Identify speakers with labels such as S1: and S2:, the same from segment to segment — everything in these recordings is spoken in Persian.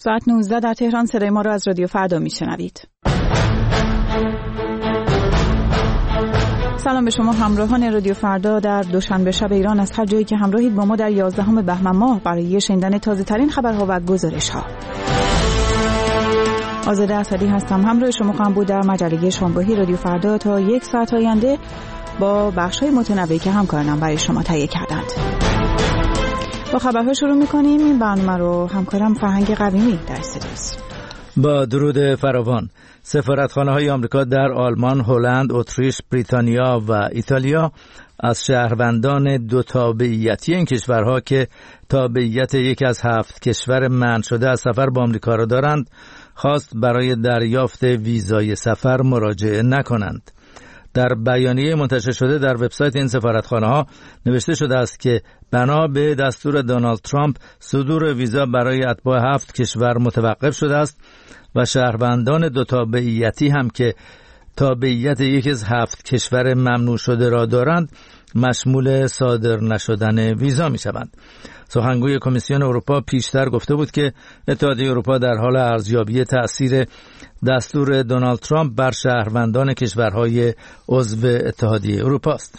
S1: ساعت 19 در تهران صدای ما را از رادیو فردا میشنوید. سلام به شما همراهان رادیو فردا در دوشنبه شب ایران از هر جایی که همراهید با ما در 11 بهمن ماه برای شنیدن تازه ترین خبرها و گزارش ها. آزاده اسدی هستم، همراه شما خواهم بود در مجله شامگاهی رادیو فردا تا 1 ساعت آینده با بخش‌های متنوعی که همکارانم برای شما تهیه کردند. با خبرها شروع می‌کنیم. این برنامه رو همکارم فرهنگ قویمی در استودیوست.
S2: با درود فراوان. سفارتخانه‌های آمریکا در آلمان، هلند، اتریش، بریتانیا و ایتالیا از شهروندان دو تابعیتی این کشورها که تابعیت یکی از 7 کشور منع شده از سفر به آمریکا را دارند، خواست برای دریافت ویزای سفر مراجعه نکنند. در بیانیه منتشر شده در وبسایت این سفارتخانه‌ها نوشته شده است که بنا به دستور دونالد ترامپ صدور ویزا برای اتباع 7 کشور متوقف شده است و شهروندان دو تابعیتی هم که تابعیت یکی از 7 کشور ممنوع شده را دارند مشمول صادر نشدن ویزا می شوند. سخنگوی کمیسیون اروپا پیشتر گفته بود که اتحادیه اروپا در حال ارزیابی تأثیر دستور دونالد ترامپ بر شهروندان کشورهای عضو اتحادیه اروپا است.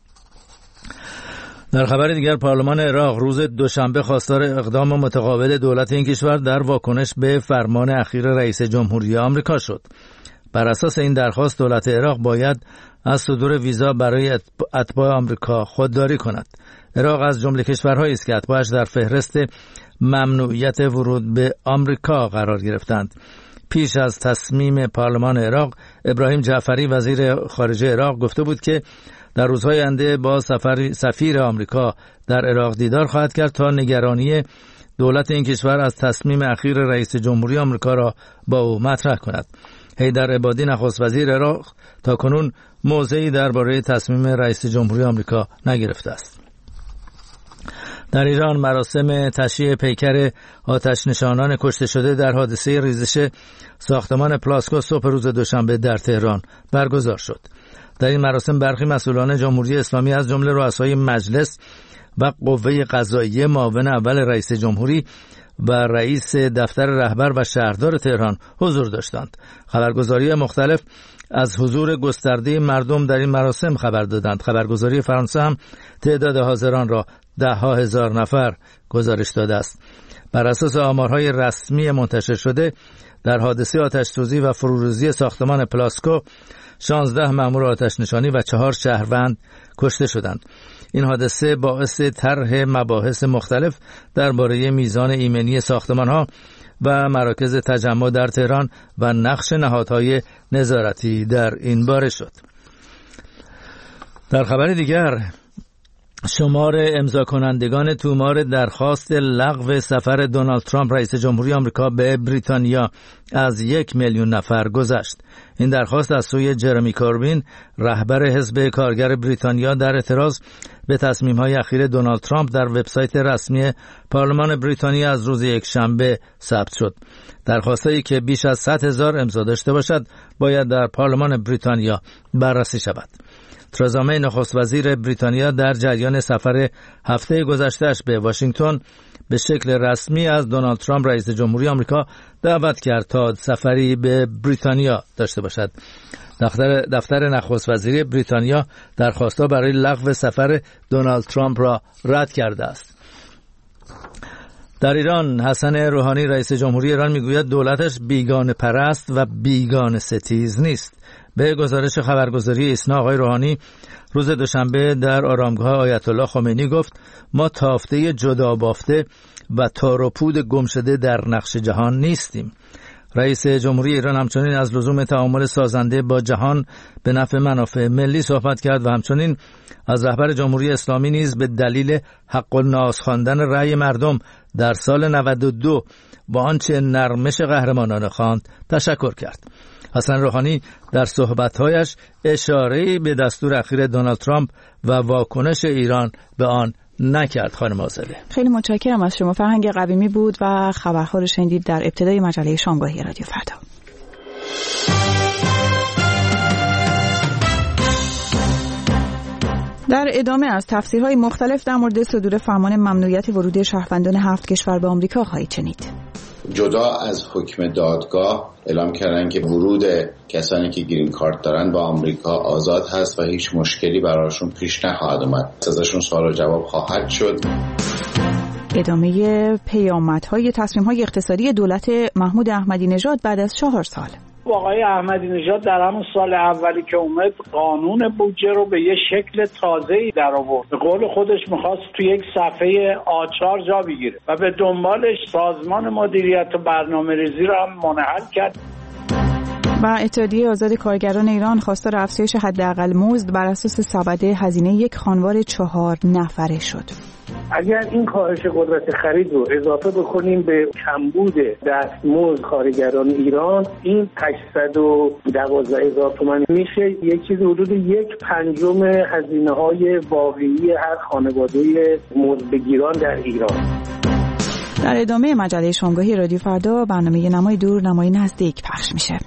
S2: در خبر دیگر، پارلمان عراق روز دوشنبه خواستار اقدام متقابل دولت این کشور در واکنش به فرمان اخیر رئیس جمهوری آمریکا شد. بر اساس این درخواست دولت عراق باید از صدور ویزا برای اتباع آمریکا خودداری کند. عراق از جمله کشورهایی است که اتباعش در فهرست ممنوعیت ورود به آمریکا قرار گرفتند. پیش از تصمیم پارلمان عراق، ابراهیم جعفری وزیر خارجه عراق گفته بود که در روزهای آینده با سفیر آمریکا در عراق دیدار خواهد کرد تا نگرانی دولت این کشور از تصمیم اخیر رئیس جمهوری آمریکا را با او مطرح کند. حیدر عبادی نخست وزیر عراق تاکنون موضعی درباره تصمیم رئیس جمهوری آمریکا نگرفته است. در ایران مراسم تشییع پیکر آتش نشانان کشته شده در حادثه ریزش ساختمان پلاسکو صبح روز دوشنبه در تهران برگزار شد. در این مراسم برخی مسئولان جمهوری اسلامی از جمله رؤسای مجلس و قوه قضاییه، معاون اول رئیس جمهوری و رئیس دفتر رهبر و شهردار تهران حضور داشتند. خبرگزاری مختلف از حضور گسترده مردم در این مراسم خبر دادند. خبرگزاری فرانسه هم تعداد حاضران را 10,000 نفر گزارش داده است. بر اساس آمارهای رسمی منتشر شده، در حادثه آتش‌سوزی و فروریزی ساختمان پلاسکو 16 مأمور آتش نشانی و 4 شهروند کشته شدند. این حادثه باعث طرح مباحث مختلف درباره میزان ایمنی ساختمان‌ها و مراکز تجمع در تهران و نقش نهادهای نظارتی در این باره شد. در خبر دیگر، شمار امضا کنندگان تومار درخواست لغو سفر دونالد ترامپ رئیس جمهوری آمریکا به بریتانیا از 1,000,000 نفر گذشت. این درخواست از سوی جرمی کوربین، رهبر حزب کارگر بریتانیا، در اعتراض به تصمیم‌های اخیر دونالد ترامپ در وبسایت رسمی پارلمان بریتانیا از روز یکشنبه ثبت شد. درخواستایی که بیش از 100,000 امضا داشته باشد باید در پارلمان بریتانیا بررسی شود. ترزا می نخست وزیر بریتانیا در جریان سفر هفته گذشته‌اش به واشنگتن به شکل رسمی از دونالد ترامپ رئیس جمهوری آمریکا دعوت کرد تا سفری به بریتانیا داشته باشد. دفتر نخست وزیری بریتانیا درخواست‌ها برای لغو سفر دونالد ترامپ را رد کرده است. در ایران، حسن روحانی رئیس جمهوری ایران میگوید دولتش بیگانه پرست و بیگانه ستیز نیست. به گزارش خبرگزاری ایسنا، آقای روحانی روز دوشنبه در آرامگاه آیت الله خمینی گفت ما تافته جدا بافته و تار و پود گم شده در نقش جهان نیستیم. رئیس جمهوری ایران همچنین از لزوم تعامل سازنده با جهان به نفع منافع ملی صحبت کرد و همچنین از رهبر جمهوری اسلامی نیز به دلیل حق الناس خواندن رأی مردم در سال 92 با آنچه نرمش قهرمانانه خواند تشکر کرد. حسن روحانی در صحبت‌هایش اشاره‌ای به دستور اخیر دونالد ترامپ و واکنش ایران به آن نکرد. خانم آزاده،
S1: خیلی متشکرم از شما. فرهنگ قویمی بود و خبرها رو شنیدید در ابتدای مجله شامگاهی رادیو فردا. در ادامه از تفسیرهای مختلف در مورد صدور فرمان ممنوعیت ورود شهروندان 7 کشور به آمریکا خواهید شنید.
S3: جدا از حکم دادگاه اعلام کردن که ورود کسانی که گرین کارت دارن با آمریکا آزاد هست و هیچ مشکلی براشون پیش نخواهد اومد. ازشون سوال و جواب خواهد شد.
S1: ادامه پیامدهای تصمیم‌های اقتصادی دولت محمود احمدی نژاد بعد از 4 سال.
S4: آقای احمدی نژاد در همون سال اولی که اومد قانون بودجه رو به یه شکل تازه‌ای در آورد. به قول خودش می‌خواست تو یک صفحه A4 جا بگیره و به دنبالش سازمان مدیریت و برنامه‌ریزی رو هم منحل کرد.
S1: و اتحادیه آزاد کارگران ایران خواستار افزایش حداقل مزد بر اساس سبد هزینه یک خانوار 4 نفره شد.
S5: اگر این کاهش قدرت خرید رو اضافه بکنیم به کمبود دستمزد کارگران ایران، این 812,000 تومان میشه یک چیز حدود 1/5 هزینه‌های واقعی هر خانواده مزدبگیران در ایران.
S1: در ادامه مجله شامگاهی رادیو فردا برنامه نمای دور نمای نزدیک پخش میشه.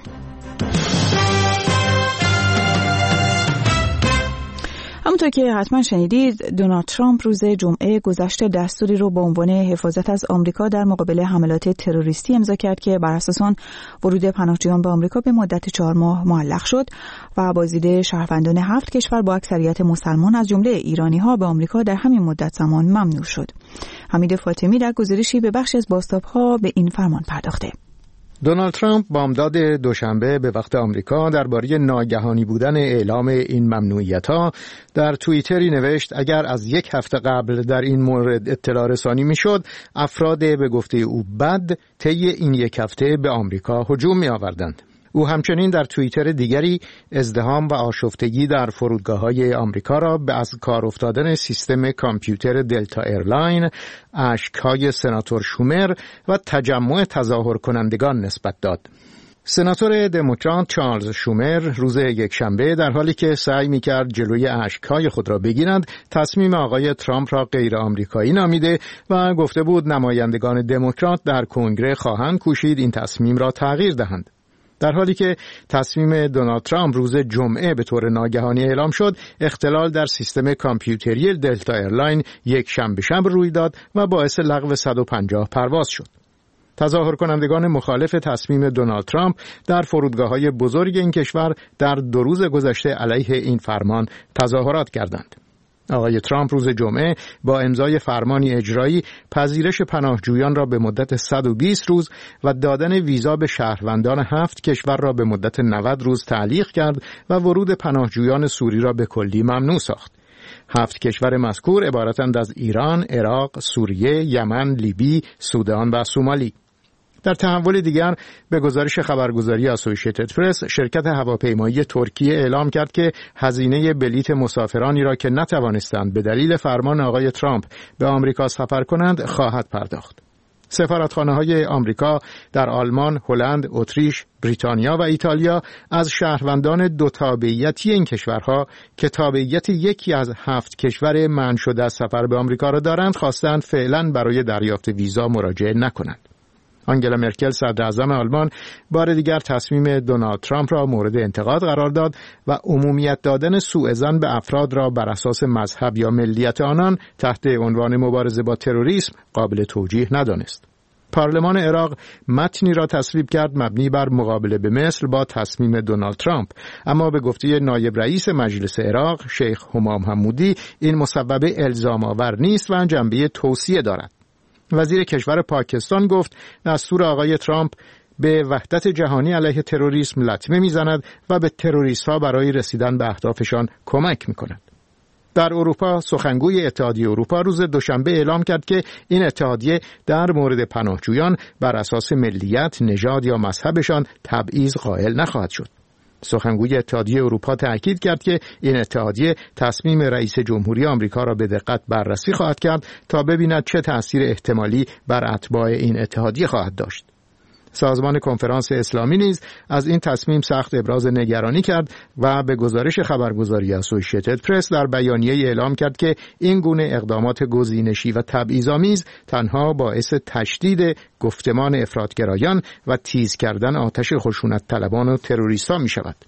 S1: همونطور که حتما شنیدید، دونالد ترامپ روز جمعه گذشته دستوری رو به عنوان حفاظت از آمریکا در مقابل حملات تروریستی امضا کرد که بر اساس آن ورود پناهجویان به آمریکا به مدت 4 ماه معلق شد و بازدید شهروندان 7 کشور با اکثریت مسلمان از جمله ایرانی‌ها به آمریکا در همین مدت زمان ممنوع شد. حمید فاطمی در گزارشی به بخشی از بازتاب‌ها به این فرمان پرداخته.
S6: دونالد ترامپ بامداد دوشنبه به وقت آمریکا درباره ناگهانی بودن اعلام این ممنوعیت‌ها در توییتری نوشت اگر از 1 هفته قبل در این مورد اطلاع رسانی می‌شد، افراد به گفته او بد طی این 1 هفته به آمریکا هجوم می‌آوردند. او همچنین در توییتر دیگری ازدحام و آشفتگی در فرودگاه‌های آمریکا را به از کار افتادن سیستم کامپیوتر دلتا ایرلاین، اشک‌های سناتور شومر و تجمع تظاهر کنندگان نسبت داد. سناتور دموکرات چارلز شومر روز یکشنبه در حالی که سعی می‌کرد جلوی اشک‌های خود را بگیرد، تصمیم آقای ترامپ را غیر آمریکایی نامیده و گفته بود نمایندگان دموکرات در کنگره خواهند کوشید این تصمیم را تغییر دهند. در حالی که تصمیم دونالد ترامپ روز جمعه به طور ناگهانی اعلام شد، اختلال در سیستم کامپیوتری دلتا ایرلاین یک شنبه شب روی داد و باعث لغو 150 پرواز شد. تظاهر کنندگان مخالف تصمیم دونالد ترامپ در فرودگاه‌های بزرگ این کشور در 2 روز گذشته علیه این فرمان تظاهرات کردند. آقای ترامپ روز جمعه با امضای فرمانی اجرایی پذیرش پناهجویان را به مدت 120 روز و دادن ویزا به شهروندان 7 کشور را به مدت 90 روز تعلیق کرد و ورود پناهجویان سوری را به کلی ممنوع ساخت. 7 کشور مذکور عبارتند از ایران، عراق، سوریه، یمن، لیبی، سودان و سومالی. در تحول دیگر به گزارش خبرگزاری اسوسییتد پرس، شرکت هواپیمایی ترکیه اعلام کرد که هزینه بلیت مسافرانی را که نتوانستند به دلیل فرمان آقای ترامپ به آمریکا سفر کنند خواهد پرداخت. سفارتخانه‌های آمریکا در آلمان، هلند، اتریش، بریتانیا و ایتالیا از شهروندان 2 تابعیتی این کشورها که تابعیت یکی از 7 کشور منع شده از سفر به آمریکا را دارند خواستند فعلا برای دریافت ویزا مراجعه نکنند. آنگلا مرکل صدراعظم آلمان بار دیگر تصمیم دونالد ترامپ را مورد انتقاد قرار داد و عمومیت دادن سوء ظن به افراد را بر اساس مذهب یا ملیت آنان تحت عنوان مبارزه با تروریسم قابل توجیه ندانست. پارلمان عراق متنی را تصویب کرد مبنی بر مقابله به مثل با تصمیم دونالد ترامپ، اما به گفته نایب رئیس مجلس عراق شیخ همام حمودی این مسبب الزام آور نیست و جنبه توصیه دارد. وزیر کشور پاکستان گفت دستور آقای ترامپ به وحدت جهانی علیه تروریسم لطمه میزند و به تروریست‌ها برای رسیدن به اهدافشان کمک میکند. در اروپا سخنگوی اتحادیه اروپا روز دوشنبه اعلام کرد که این اتحادیه در مورد پناهجویان بر اساس ملیت، نژاد یا مذهبشان تبعیض قائل نخواهد شد. سخنگوی اتحادیه اروپا تأکید کرد که این اتحادیه تصمیم رئیس جمهوری آمریکا را به دقت بررسی خواهد کرد تا ببیند چه تأثیر احتمالی بر اتباع این اتحادیه خواهد داشت. سازمان کنفرانس اسلامی نیز از این تصمیم سخت ابراز نگرانی کرد و به گزارش خبرگزاری اسوسییتد پرس در بیانیه اعلام کرد که این گونه اقدامات گزینشی و تبعیض‌آمیز تنها باعث تشدید گفتمان افراطگرایان و تیز کردن آتش خشونت طلبان و تروریستان می شود.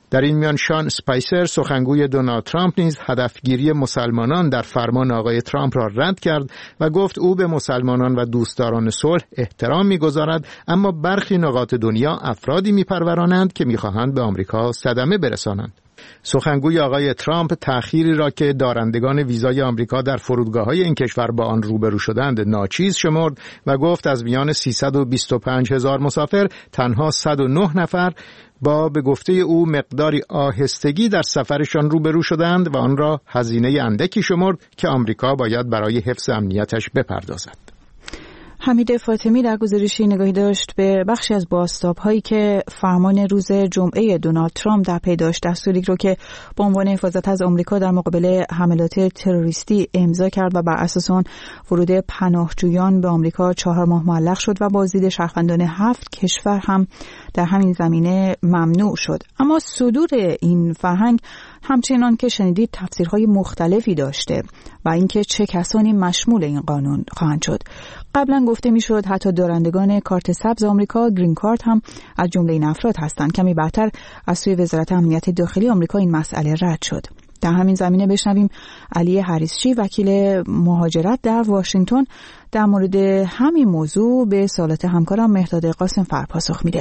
S6: در این میان شان اسپایسر سخنگوی دونالد ترامپ نیز هدفگیری مسلمانان در فرمان آقای ترامپ را رد کرد و گفت او به مسلمانان و دوستداران صلح احترام می‌گذارد، اما برخی نقاط دنیا افرادی می‌پرورانند که می‌خواهند به آمریکا صدمه برسانند. سخنگوی آقای ترامپ تأخیری را که دارندگان ویزای آمریکا در فرودگاه‌های این کشور با آن روبرو شدند ناچیز شمرد و گفت از میان 325,000 مسافر تنها 109 نفر با به گفته او مقداری آهستگی در سفرشان روبرو شدند و آن را هزینه اندکی شمرد که آمریکا باید برای حفظ امنیتش بپردازد.
S1: حمید فاطمی در گزارشی نگاهی داشت به بخشی از بازتاب‌هایی که فرمان روز جمعه دونالد ترامپ در پی داشت، دستوری رو که به عنوان حفاظت از آمریکا در مقابل حملات تروریستی امضا کرد و بر اساس آن ورود پناهجویان به آمریکا 4 ماه معلق شد و بازدید شهروندان 7 کشور هم در همین زمینه ممنوع شد. اما صدور این فرهنگ همچنان که شنیدید تفسیرهای مختلفی داشته و اینکه چه کسانی مشمول این قانون خواهند شد. قبلا گفته میشد حتی دارندگان کارت سبز آمریکا گرین کارت هم از جمله این افراد هستند. کمی بعدتر از سوی وزارت امنیت داخلی آمریکا این مسئله رد شد. در همین زمینه بشنویم علی حریصچی وکیل مهاجرت در واشنگتن در مورد همین موضوع به سوالات همکارم مهداد قاسم‌فر پاسخ میده.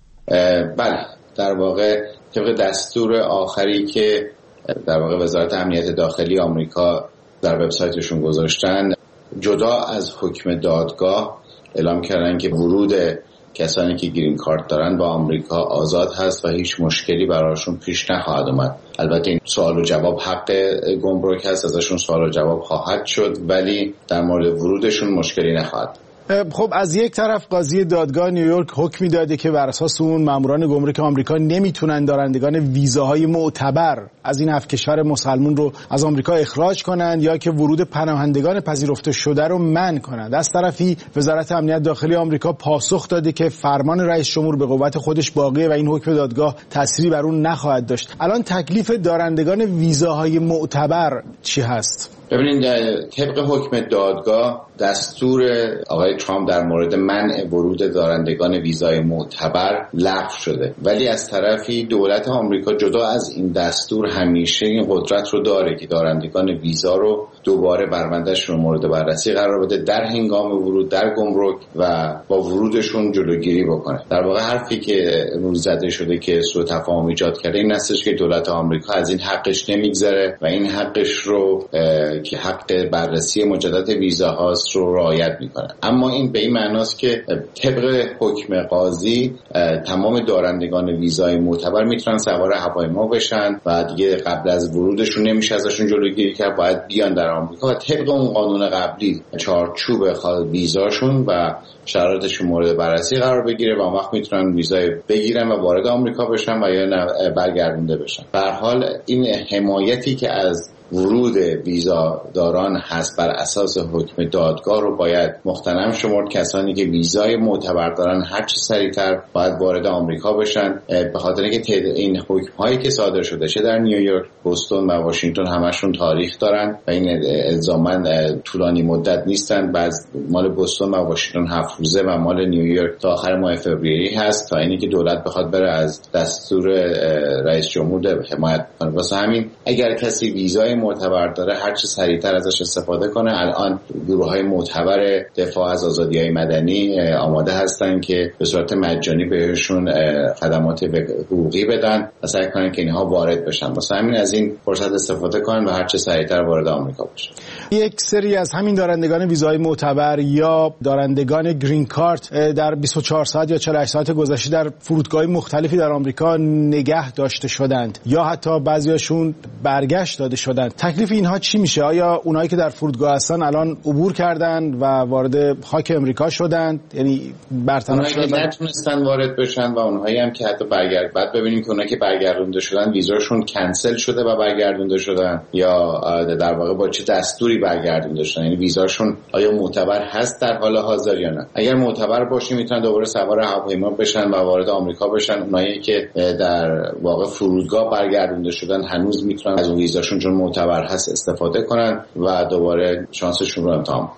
S3: بله، در واقع طبق دستور آخری که در واقع وزارت امنیت داخلی آمریکا در وبسایتشون گذاشتن، جدا از حکم دادگاه اعلام کردن که ورود کسانی که گرین کارت دارن با آمریکا آزاد هست و هیچ مشکلی براشون پیش نخواهد اومد. البته این سوال و جواب حق گمرک هست، ازشون سوال و جواب خواهد شد، ولی در مورد ورودشون مشکلی نخواهد.
S7: خب از یک طرف قاضی دادگاه نیویورک حکمی داده که بر اساس اون ماموران گمرک آمریکا نمیتونن دارندگان ویزاهای معتبر از این 7 کشور مسلمان رو از آمریکا اخراج کنند یا که ورود پناهندگان پذیرفته شده رو منع کنند. از طرفی وزارت امنیت داخلی آمریکا پاسخ داده که فرمان رئیس جمهور به قوت خودش باقیه و این حکم دادگاه تأثیری بر اون نخواهد داشت. الان تکلیف دارندگان ویزاهای معتبر چی هست؟
S3: ببینید، طبق حکم دادگاه دستور آقای ترامپ در مورد منع ورود دارندگان ویزای معتبر لغو شده، ولی از طرفی دولت آمریکا جدا از این دستور همیشه این قدرت رو داره که دارندگان ویزا رو دوباره پروندهش رو مورد بررسی قرار بده در هنگام ورود در گمرک و با ورودشون جلوگیری بکنه. در واقع حرفی که روز زده شده که سوء تفاهم ایجاد کرده این هستش که دولت آمریکا از این حقش نمیگذره و این حقش رو که حق بررسی مجدد ویزاهاست رو رعایت میکنه. اما این به این معناست که طبق حکم قاضی تمام دارندگان ویزای معتبر میتونن سوار هواپیما بشن و دیگه قبل از ورودشون نمیشه ازشون جلوگیری کرد، باید بیان در آمریکا و طبق اون قانون قبلی چارچوب ویزاشون و شرایطشون مورد بررسی قرار بگیره و اون وقت میتونن ویزای بگیرن و وارد آمریکا بشن و یا برگردونده بشن. به هر حال این حمایتی که از ورود ویزاداران هست بر اساس حکم دادگاه رو باید مغتنم شمرد. کسانی که ویزای معتبر دارن هر چه سریعتر باید وارد آمریکا بشن، به خاطر اینکه این حکم‌هایی که صادر شده چه در نیویورک، بوستون و واشنگتن همشون تاریخ دارن و این الزاماً طولانی مدت نیستن. بعض مال بوستون و واشنگتن 7 روزه و مال نیویورک تا آخر ماه فوریه هست تا اینی که دولت بخواد بره از دستور رئیس جمهور حمایت کنه. واسه همین اگر کسی ویزای معتبر داره هر چه سریعتر ازش استفاده کنه. الان گروه‌های معتبر دفاع از آزادی‌های مدنی آماده هستن که به صورت مجانی بهشون خدمات حقوقی بدن و سعی کنن که اینها وارد بشن. واسه همین از این فرصت استفاده کنن و هر چه سریعتر وارد آمریکا بشن.
S7: یک سری از همین دارندگان ویزای معتبر یا دارندگان گرین کارت در 24 ساعت یا 48 ساعت گذشته در فرودگاه‌های مختلفی در آمریکا نگه داشته شدند یا حتی بعضیاشون برگشت داده شدند. تکلیف اینها چی میشه؟ آیا اونایی که در فرودگاه هستن الان عبور کردن و وارد خاک امریکا شدند، یعنی برطرف شدن؟
S3: اونایی که نتونستن وارد بشن و اونهایی هم که حتی بعد ببینیم که اونایی که برگردونده شدن ویزاشون کنسل شده و برگردونده شدن یا در واقع با چه دستوری برگردونده شدن، یعنی ویزاشون آیا معتبر هست در حال حاضر یا نه. اگر معتبر باشه میتونن دوباره سوار هواپیما بشن و وارد آمریکا بشن. اونایی که در واقع فرودگاه برگردونده شدن هنوز میتونن از اون ویزاشون چون معتبر هست استفاده کنن و دوباره شانسشون رو امتحان کنن.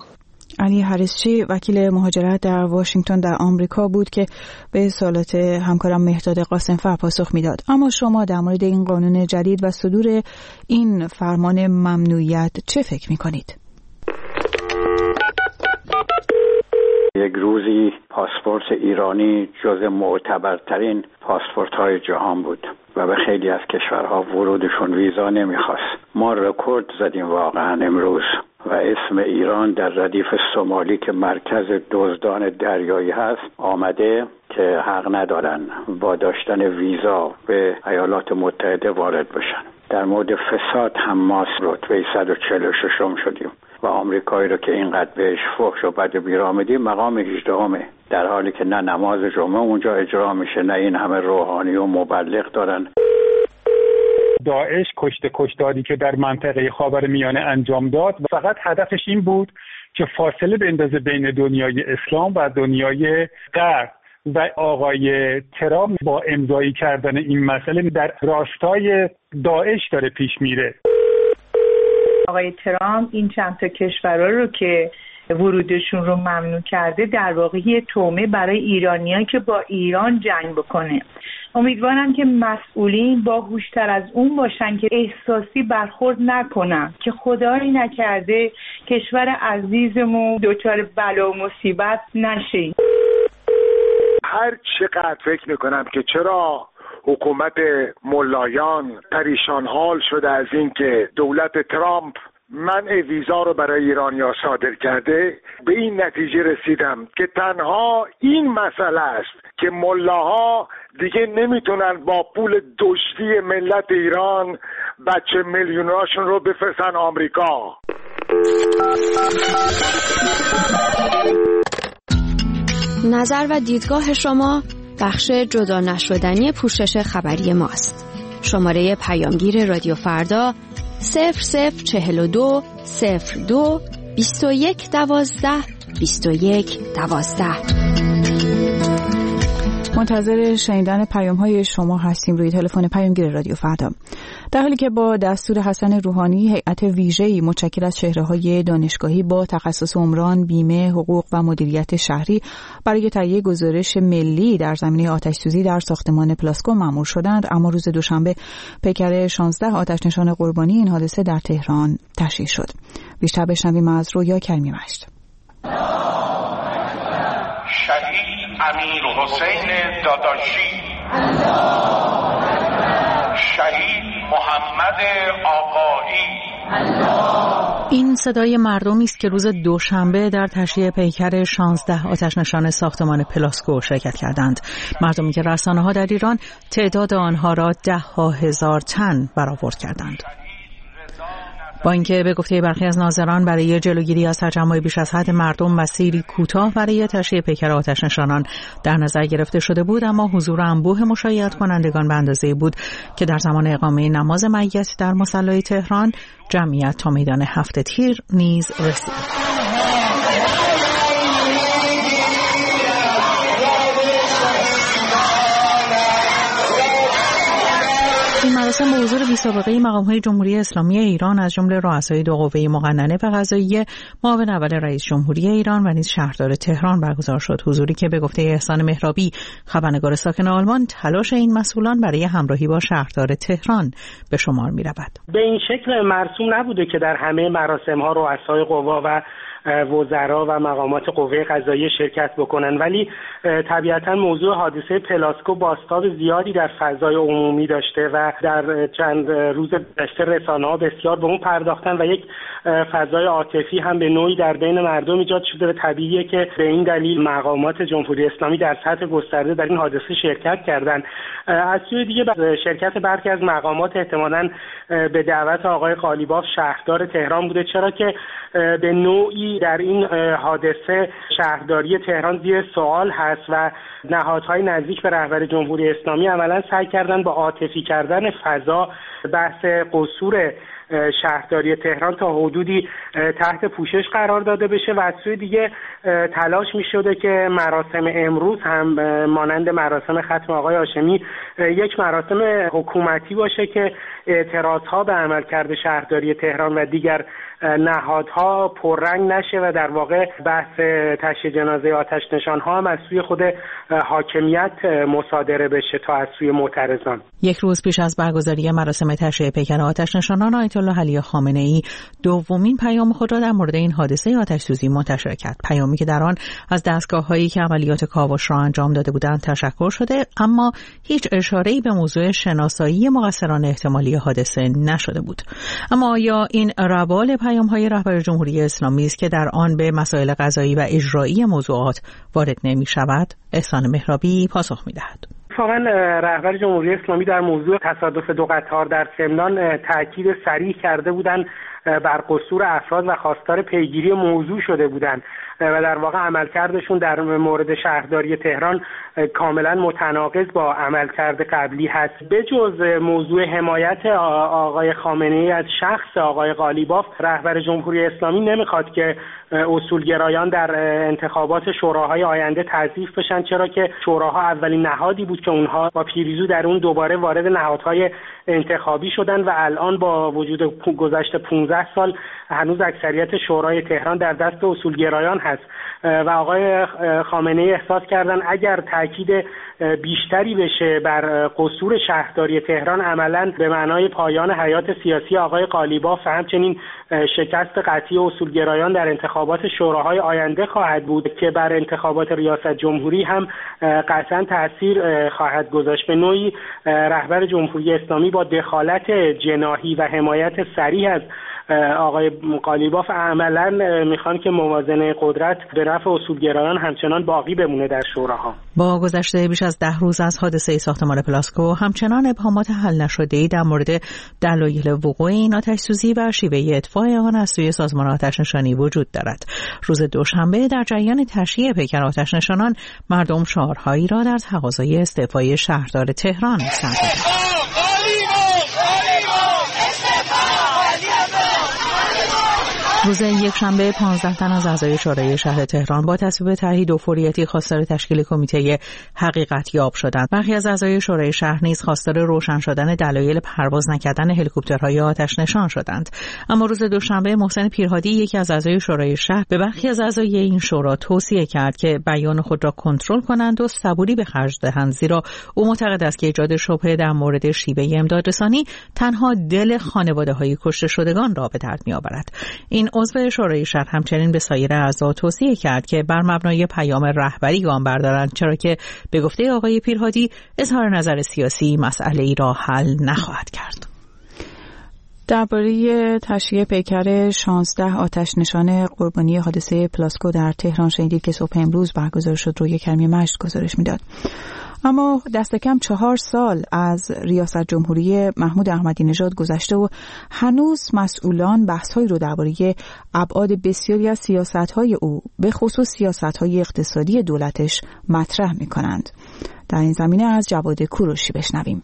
S1: علی حریصچی وکیل مهاجرت در واشنگتن در آمریکا بود که به سوالات همکارم مهداد قاسم‌فر پاسخ میداد. اما شما در مورد این قانون جدید و صدور این فرمان ممنوعیت چه فکر میکنید؟
S8: یک روزی پاسپورت ایرانی جز معتبرترین پاسپورت‌های جهان بود و به خیلی از کشورها ورودشون ویزا نمیخواست. ما رکورد زدیم واقعا امروز و اسم ایران در ردیف سومالی که مرکز دزدان دریایی هست آمده که حق ندارن با داشتن ویزا به ایالات متحده وارد بشن. در مورد فساد هم ما رتبه 146 شدیم و آمریکایی رو که اینقدر بهش فحش و بد و بیر آمدیم مقام 18 در حالی که نه نماز جمعه اونجا اجرا میشه نه این همه روحانی و مبلغ دارن.
S9: داعش کشتاری که در منطقه خاورمیانه انجام داد فقط هدفش این بود که فاصله بندازه بین دنیای اسلام و دنیای غرب و آقای ترامپ با امضایی کردن این مسئله در راستای داعش داره پیش میره.
S10: آقای ترامپ این چند تا کشورها رو که ورودشون رو ممنوع کرده در واقع یه تومه برای ایرانیان که با ایران جنگ بکنه. امیدوارم که مسئولین باهوشتر از اون باشن که احساسی برخورد نکنن که خدایی نکرده کشور عزیزمون دچار بلا و مصیبت نشه.
S11: هر چقدر فکر میکنم که چرا حکومت ملایان پریشان حال شده از این که دولت ترامپ منع ویزا رو برای ایرانیا صادر کرده، به این نتیجه رسیدم که تنها این مسئله است که ملاها دیگه نمیتونن با پول دزدی ملت ایران بچه میلیوناشون رو بفرستن آمریکا.
S12: نظر و دیدگاه شما بخش جدا نشدنی پوشش خبری ماست. شماره پیامگیر رادیو فردا 0042 02 21 12 21 12.
S1: منتظر شنیدن پیام‌های شما هستیم روی تلفن پیامگیر رادیو فردا. در حالی که با دستور حسن روحانی هیئت ویژه‌ای متشکل از چهره‌های دانشگاهی با تخصص عمران، بیمه، حقوق و مدیریت شهری برای تهیه گزارش ملی در زمینه آتش‌سوزی در ساختمان پلاسکو مأمور شدند، اما روز دوشنبه پیکر 16 آتش‌نشان قربانی این حادثه در تهران تشییع شد. بیشتر بشنویم از رویا کریمی مشت.
S13: شهید امیر حسین داداشی، شهید محمد آقایی.
S14: این صدای مردمی است که روز دوشنبه در تشییع پیکر 16 آتش‌نشان ساختمان پلاسکو شرکت کردند. مردمی که رسانه‌ها در ایران تعداد آنها را 10,000 تن برآورد کردند. با اینکه به گفته برخی از ناظران برای جلوگیری از تجمع بیش از حد مردم مسیری کوتاه برای تشییع پیکر آتش‌نشانان در نظر گرفته شده بود، اما حضور انبوه مشایعت کنندگان به اندازه‌ای بود که در زمان اقامه نماز میت در مصلی تهران جمعیت تا میدان هفت تیر نیز رسید. این مراسم به حضور بی‌سابقه مقام‌های جمهوری اسلامی ایران از جمله رؤسای دو قوه مقننه و قضاییه، معاون اول رئیس جمهوری ایران و نیز شهردار تهران برگزار شد. حضوری که به گفته احسان مهرابی، خبرنگار ساکن آلمان، تلاش این مسئولان برای همراهی با شهردار تهران به شمار می‌رود.
S5: به این شکل مرسوم نبوده که در همه مراسم‌ها رؤسای قوا و وزرا و مقامات قوه قضاییه شرکت بکنن، ولی طبیعتا موضوع حادثه پلاسکو بازتاب زیادی در فضای عمومی داشته و در چند روز گذشته رسانه‌ها بسیار به اون پرداختن و یک فضای عاطفی هم به نوعی در بین مردم ایجاد شده و طبیعیه که به این دلیل مقامات جمهوری اسلامی در سطح گسترده در این حادثه شرکت کردند. از سوی دیگه شرکت برخی از مقامات احتمالاً به دعوت آقای قالیباف شهردار تهران بوده، چرا که به نوعی در این حادثه شهرداری تهران زیر سوال هست و نهادهای نزدیک به رهبر جمهوری اسلامی عملاً سعی کردن با عاطفی کردن فضا بحث قصور شهرداری تهران تا حدودی تحت پوشش قرار داده بشه و از سوی دیگه تلاش می شده که مراسم امروز هم مانند مراسم ختم آقای هاشمی یک مراسم حکومتی باشه که اعتراض ها به عملکرد شهرداری تهران و دیگر نهادها پررنگ نشه و در واقع بحث تشییع جنازه آتش نشان‌ها هم از سوی خود حاکمیت مصادره بشه تا از سوی معترضان.
S14: یک روز پیش از برگزاری مراسم تشییع پیکر آتش نشانان، آیت الله علی خامنه‌ای دومین پیام خود را در مورد این حادثه آتش‌سوزی منتشر کرد. پیامی که در آن از دستگاه‌هایی که عملیات کاوش را انجام داده بودند تشکر شده، اما هیچ اشاره‌ای به موضوع شناسایی مقصران احتمالی حادثه نشده بود. اما آیا این روال پیام‌های رهبر جمهوری اسلامی است که در آن به مسائل قضایی و اجرایی موضوعات وارد نمی‌شود؟ احسان مهرابی پاسخ می‌دهد.
S5: اتفاقا رهبر جمهوری اسلامی در موضوع تصادف دو قطار در سمنان تاکید صریح کرده بودند بر قصور افراد و خواستار پیگیری موضوع شده بودند و در واقع عملکردشون در مورد شهرداری تهران کاملا متناقض با عملکرد قبلی هست. بجز موضوع حمایت آقای خامنه‌ای از شخص آقای قالیباف، رهبر جمهوری اسلامی نمیخواد که اصولگرایان در انتخابات شوراهای آینده تضعیف بشن، چرا که شوراها اولین نهادی بود که اونها با پیروزی در اون دوباره وارد نهادهای انتخابی شدن و الان با وجود گذشت 15 سال هنوز اکثریت شورای تهران در دست اصولگرایان هست و آقای خامنه‌ای احساس کردن اگر تاکید بیشتری بشه بر قصور شهرداری تهران، عملاً به معنای پایان حیات سیاسی آقای قالیباف و همچنین شکست قطعی اصولگرایان در انتخابات شوراهای آینده خواهد بود که بر انتخابات ریاست جمهوری هم قطعاً تأثیر خواهد گذاشت. به نوعی رهبر جمهوری اسلامی با دخالت جناحی و حمایت صریح از آقای قالیباف عملاً میخوان که موازنه قدرت به نفع اصولگرایان همچنان باقی بمونه در شوراها.
S14: با گذشته بیش از 10 روز از حادثه ساختمان پلاسکو، همچنان ابهامات حل نشده‌ای در مورد دلایل وقوع این آتش‌سوزی و شیوه اطفاء آن از سوی سازمان آتش‌نشانی وجود دارد. روز دوشنبه در جریان تشییع پیکر آتش‌نشانان، مردم شعارهایی را در تقاضای استعفای شهردار تهران سر دادند. روز یکشنبه 15 تن از اعضای شورای شهر تهران با تصویب تایید و فوریتی خواستار تشکیل کمیته حقیقت یاب شدند. برخی از اعضای شورای شهر نیز خواستار روشن شدن دلایل پرواز نکردن هلیکوپترهای آتش نشان شدند. اما روز دوشنبه محسن پیرهادی، یکی از اعضای شورای شهر، به برخی از اعضای این شورا توصیه کرد که بیان خود را کنترل کنند و صبوری به خرج دهند، زیرا او معتقد است که ایجاد شبهه در مورد شیوه امدادرسانی تنها دل خانواده‌های کشته شدگان را به درد می‌آورد. این عضو شورای شهر همچنین به سایر اعضا توصیه کرد که بر مبنای پیام رهبری گام بردارند، چرا که به گفته آقای پیرهادی اظهار نظر سیاسی مسئله ای را حل نخواهد کرد.
S1: درباره تشییع پیکر 16 آتش نشان قربانی حادثه پلاسکو در تهران شنیدید که صبح امروز برگزار شد. روی کرمی مشت گزارش میداد. اما دست کم 4 سال از ریاست جمهوری محمود احمدی نژاد گذشته و هنوز مسئولان بحث‌هایی رو درباره ابعاد بسیاری از سیاست‌های او، به خصوص سیاست‌های اقتصادی دولتش مطرح می‌کنند. در این زمینه از جواد کوروشی بشنویم.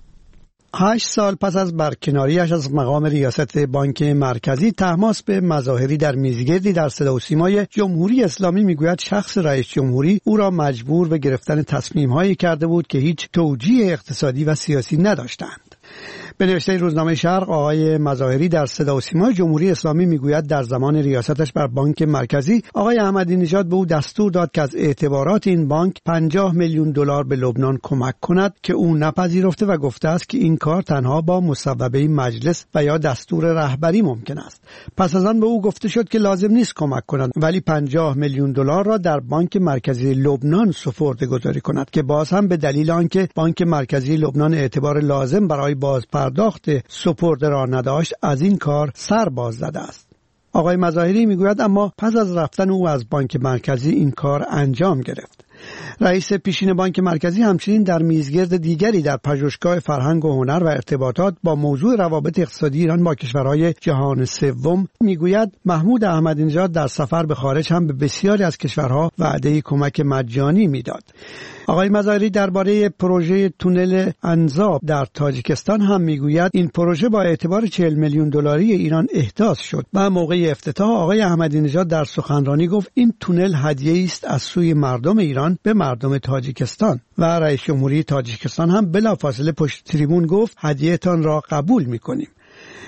S15: 8 سال پس از برکناریش از مقام ریاست بانک مرکزی، طهماسب مظاهری در میزگردی در صدا و سیمای جمهوری اسلامی میگوید شخص رئیس جمهوری او را مجبور به گرفتن تصمیم‌هایی کرده بود که هیچ توجیه اقتصادی و سیاسی نداشتند. به نوشته روزنامه شرق، آقای مظاهری در صدا و سیمای جمهوری اسلامی میگوید در زمان ریاستش بر بانک مرکزی، آقای احمدی نژاد به او دستور داد که از اعتبارات این بانک 50 میلیون دلار به لبنان کمک کند که او نپذیرفته و گفته است که این کار تنها با مصوبه مجلس و یا دستور رهبری ممکن است. پس از آن به او گفته شد که لازم نیست کمک کند، ولی 50 میلیون دلار را در بانک مرکزی لبنان سپرده‌گذاری کند که باز هم به دلیل آنکه بانک مرکزی لبنان اعتبار لازم برای بازپرداخت سپرده را نداشت، از این کار سر باز زده است. آقای مظاهری میگوید اما پس از رفتن او از بانک مرکزی این کار انجام گرفت. رئیس پیشین بانک مرکزی همچنین در میزگرد دیگری در پژوهشگاه فرهنگ و هنر و ارتباطات با موضوع روابط اقتصادی ایران با کشورهای جهان سوم میگوید محمود احمدی نژاد در سفر به خارج هم به بسیاری از کشورها وعده کمک مجانی میداد. آقای مظاهری درباره پروژه تونل انزاب در تاجیکستان هم میگوید این پروژه با اعتبار 40 میلیون دلاری ایران احداث شد و موقع افتتاح آقای احمدی نژاد در سخنرانی گفت این تونل هدیه است از سوی مردم ایران به مردم تاجیکستان و رئیس جمهوری تاجیکستان هم بلافاصله پشت تریبون گفت هدیه‌تان را قبول می‌کنیم.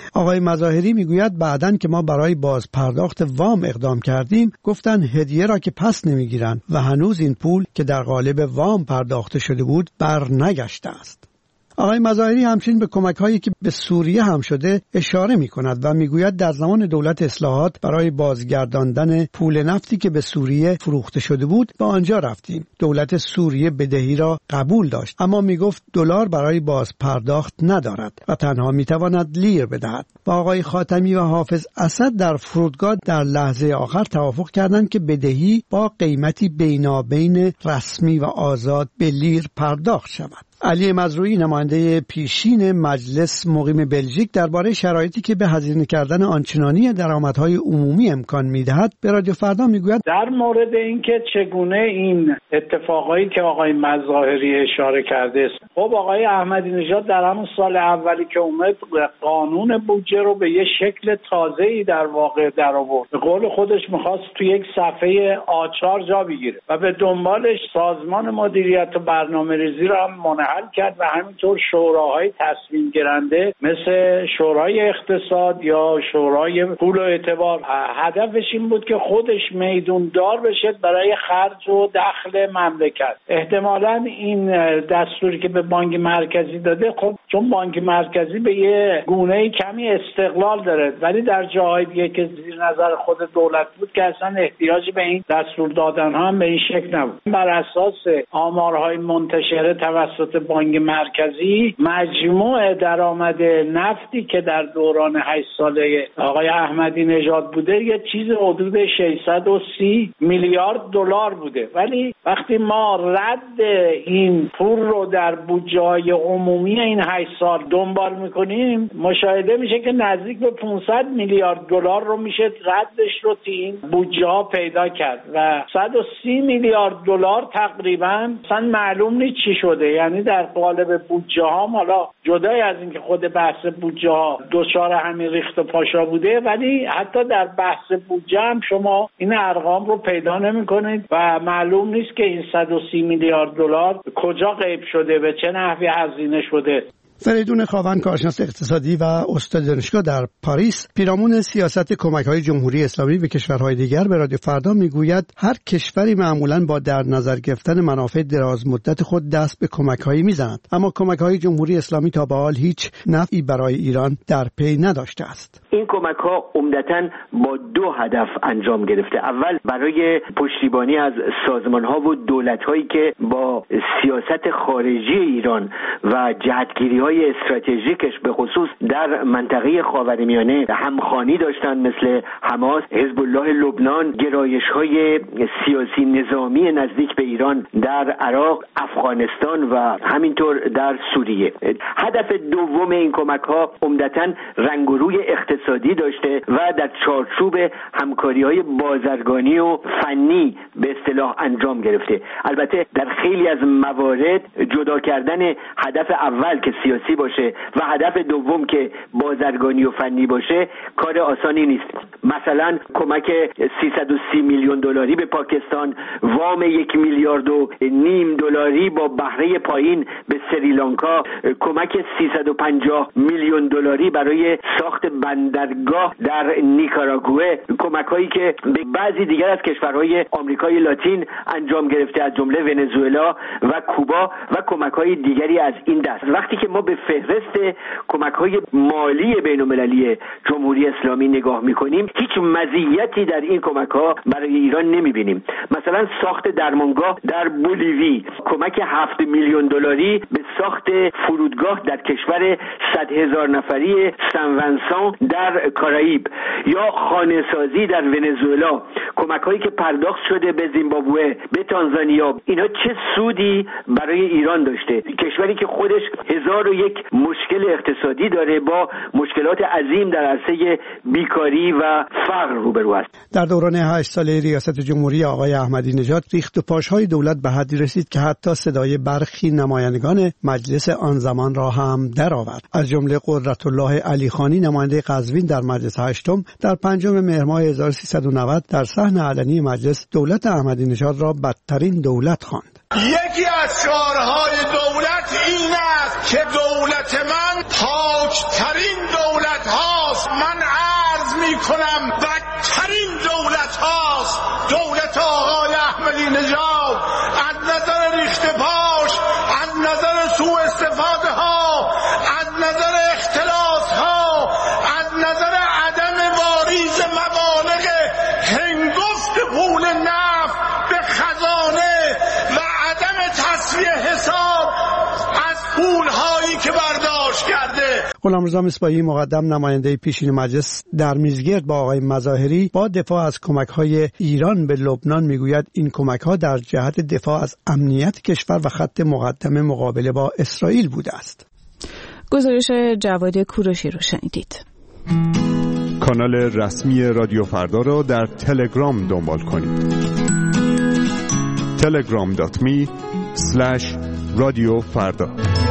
S15: آقای مظاهری میگوید بعداً که ما برای باز پرداخت وام اقدام کردیم گفتن هدیه را که پس نمیگیرن و هنوز این پول که در قالب وام پرداخته شده بود بر نگشته است. آقای مظاهری همچنین به کمک‌هایی که به سوریه هم شده اشاره می‌کند و می‌گوید در زمان دولت اصلاحات برای بازگرداندن پول نفتی که به سوریه فروخته شده بود به آنجا رفتیم. دولت سوریه بدهی را قبول داشت اما می‌گفت دلار برای باز پرداخت ندارد و تنها می‌تواند لیر بدهد. و آقای خاتمی و حافظ اسد در فرودگاه در لحظه آخر توافق کردند که بدهی با قیمتی بینابین رسمی و آزاد به لیر پرداخت شود. علی مزروعی نماینده پیشین مجلس مقیم بلژیک درباره شرایطی که به هزینه کردن آنچنانی درآمدهای عمومی امکان میدهد به رادیو فردا میگوید
S4: در مورد اینکه چگونه این اتفاقایی که آقای مظاهری اشاره کرده است. خب آقای احمدی نژاد در همون سال اولی که اومد قانون بودجه رو به یه شکل تازه‌ای در واقع در آورد. به قول خودش می‌خواست تو یک صفحه A4 جا بگیره و به دنبالش سازمان مدیریت و برنامه‌ریزی رو هم حل کرد و همینطور شوراهای تصمیم گیرنده مثل شورای اقتصاد یا شورای پول و اعتبار. هدفش این بود که خودش میدون دار بشه برای خرج و دخل مملکت. احتمالاً این دستوری که به بانک مرکزی داده، خب چون بانک مرکزی به یه گونه کمی استقلال داره ولی در جاهای دیگه که زیر نظر خود دولت بود که اصلا احتیاجی به این دستور دادن ها هم به این شکل نبود. بر اساس آمارهای منتشره توسط بانک مرکزی مجموع درآمد نفتی که در دوران 8 ساله آقای احمدی نژاد بوده یه چیز حدود 630 میلیارد دلار بوده، ولی وقتی ما رد این پول رو در بودجه‌های عمومی این 8 سال دنبال میکنیم مشاهده میشه که نزدیک به 500 میلیارد دلار رو میشه ردش رو تو این بودجه‌ها پیدا کرد و 130 میلیارد دلار تقریبا اصلا معلوم نیست چی شده. یعنی در قالب بودجه ها، حالا جدای از اینکه خود بحث بودجه ها دچار همین ریخت و پاشا بوده، ولی حتی در بحث بودجه هم شما این ارقام رو پیدا نمی‌کنید و معلوم نیست که این 130 میلیارد دلار کجا غیب شده، به چه نحوی هزینه شده.
S15: فریدون خاوند، کارشناس اقتصادی و استاد دانشگاه در پاریس، پیرامون سیاست کمک‌های جمهوری اسلامی به کشورهای دیگر به رادیو فردا میگوید هر کشوری معمولاً با در نظر گرفتن منافع دراز مدت خود دست به کمک‌هایی میزند، اما کمک‌های جمهوری اسلامی تا به حال هیچ نفعی برای ایران در پی نداشته است.
S16: این کمک‌ها عمدتاً با 2 هدف انجام گرفته. اول برای پشتیبانی از سازمان‌ها و دولت‌هایی که با سیاست خارجی ایران و جهتگیری استراتژیکش به خصوص در منطقه خاورمیانه همخوانی داشتن، مثل حماس، حزب الله لبنان، گرایش‌های سیاسی نظامی نزدیک به ایران در عراق، افغانستان و همینطور در سوریه. هدف دوم این کمک‌ها عمدتاً رنگ و روی اقتصادی داشته و در چارچوب همکاری‌های بازرگانی و فنی به اصطلاح انجام گرفته. البته در خیلی از موارد جدا کردن هدف اول که سیاسی باشه و هدف دوم که بازرگانی و فنی باشه کار آسانی نیست. مثلا کمک 330 میلیون دلاری به پاکستان، وام 1.5 میلیارد دلاری با بهره پایین به سریلانکا، کمک 350 میلیون دلاری برای ساخت بندرگاه در نیکاراگوئه، کمک‌هایی که به بعضی دیگر از کشورهای آمریکای لاتین انجام گرفته از جمله ونزوئلا و کوبا و کمک‌های دیگری از این دست. وقتی که ما به فهرست کمک‌های مالی بین‌المللی جمهوری اسلامی نگاه می‌کنیم، هیچ مزیتی در این کمک‌ها برای ایران نمی‌بینیم. مثلا ساخت درمانگاه در بولیوی، کمک 7 میلیون دلاری به ساخت فرودگاه در کشور 100,000 نفری سن ونسان در کارائیب، یا خانه‌سازی در ونزوئلا، کمک‌هایی که پرداخت شده به زیمبابوه، به تانزانیا. اینا چه سودی برای ایران داشته؟ کشوری که خودش 1001 مشکل اقتصادی داره، با مشکلات عظیم در عرصه بیکاری و فقر روبرو است.
S15: در دوران 8 ساله ریاست جمهوری آقای احمدی نژاد ریخت و پاش‌های دولت به حدی رسید که حتی صدای برخی نمایندگان مجلس آن زمان را هم درآورد. از جمله قدرت‌الله علیخانی، نماینده قزوین در مجلس هشتم، در 5 مهر ماه 1390 در صحن علنی مجلس دولت احمدی نژاد را بدترین دولت خواند.
S13: یکی از شعارهای دولت این است که دولت من پاکترین دولت ها کنم بدترین دولت هاست دولت آقای احمدی نژاد، از نظر ریخت پاش، از نظر سوء استفاده ها، از نظر اختلاس ها، از نظر عدم واریز مبالغ هنگفت پول نفت به خزانه و عدم تصفیه حساب از پول هایی که برداشت کرده.
S15: غلامرضا مصباحی مقدم نماینده پیشین مجلس در میزگرد با آقای مظاهری با دفاع از کمک‌های ایران به لبنان میگوید این کمک‌ها در جهت دفاع از امنیت کشور و خط مقدم مقابله با اسرائیل بوده است.
S1: گزارش جواد کوروشی رو شنیدید.
S17: کانال رسمی رادیو فردا را در تلگرام دنبال کنید. telegram.me/رادیوفردا.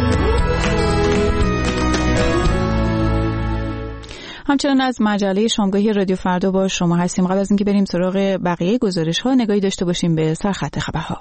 S1: همچنان از مجله شامگاهی رادیو فردا با شما هستیم. قبل از اینکه بریم سراغ بقیه گزارش‌ها نگاهی داشته باشیم به سرخط خبرها.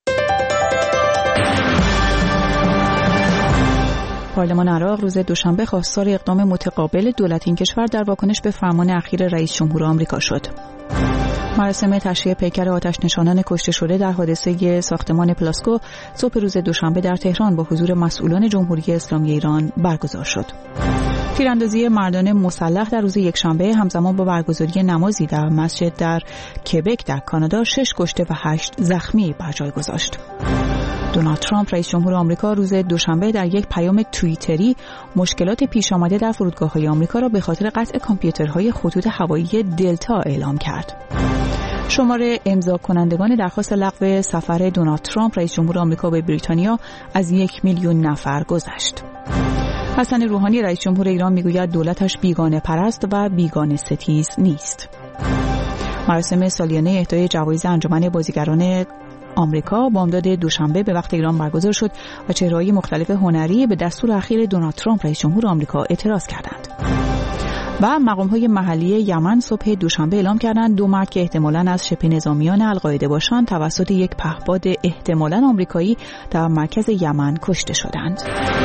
S1: پارلمان عراق روز دوشنبه خواستار اقدام متقابل دولت این کشور در واکنش به فرمان اخیر رئیس جمهور آمریکا شد. مراسم تشییع پیکر آتش‌نشانان کشته شده در حادثه ساختمان پلاسکو صبح روز دوشنبه در تهران با حضور مسئولان جمهوری اسلامی ایران برگزار شد. تیراندازی مردان مسلح در روز یکشنبه همزمان با برگزاری نمازی در مسجد در کبک در کانادا 6 کشته و 8 زخمی بر جای گذاشت. دونالد ترامپ رئیس جمهور آمریکا روز دوشنبه در یک پیام توییتری مشکلات پیش آمده در فرودگاه‌های آمریکا را به خاطر قطع کامپیوترهای خطوط هوایی دلتا اعلام کرد. شمار امضا کنندگان درخواست لغو سفر دونالد ترامپ رئیس جمهور آمریکا به بریتانیا از 1,000,000 نفر گذشت. حسن روحانی رئیس جمهور ایران میگوید دولتش بیگانه پرست و بیگانه ستیز نیست. مراسم سالیانه اهدای جوایز انجمن بازیگران آمریکا بامداد دوشنبه به وقت ایران برگزار شد و چهره‌های مختلف هنری به دستور اخیر دونالد ترامپ رئیس جمهور آمریکا اعتراض کردند. و مقام‌های محلی یمن صبح دوشنبه اعلام کردند 2 مرد که احتمالاً از شبه نظامیان القاعده باشند توسط یک پهپاد احتمالاً آمریکایی در مرکز یمن کشته شدند.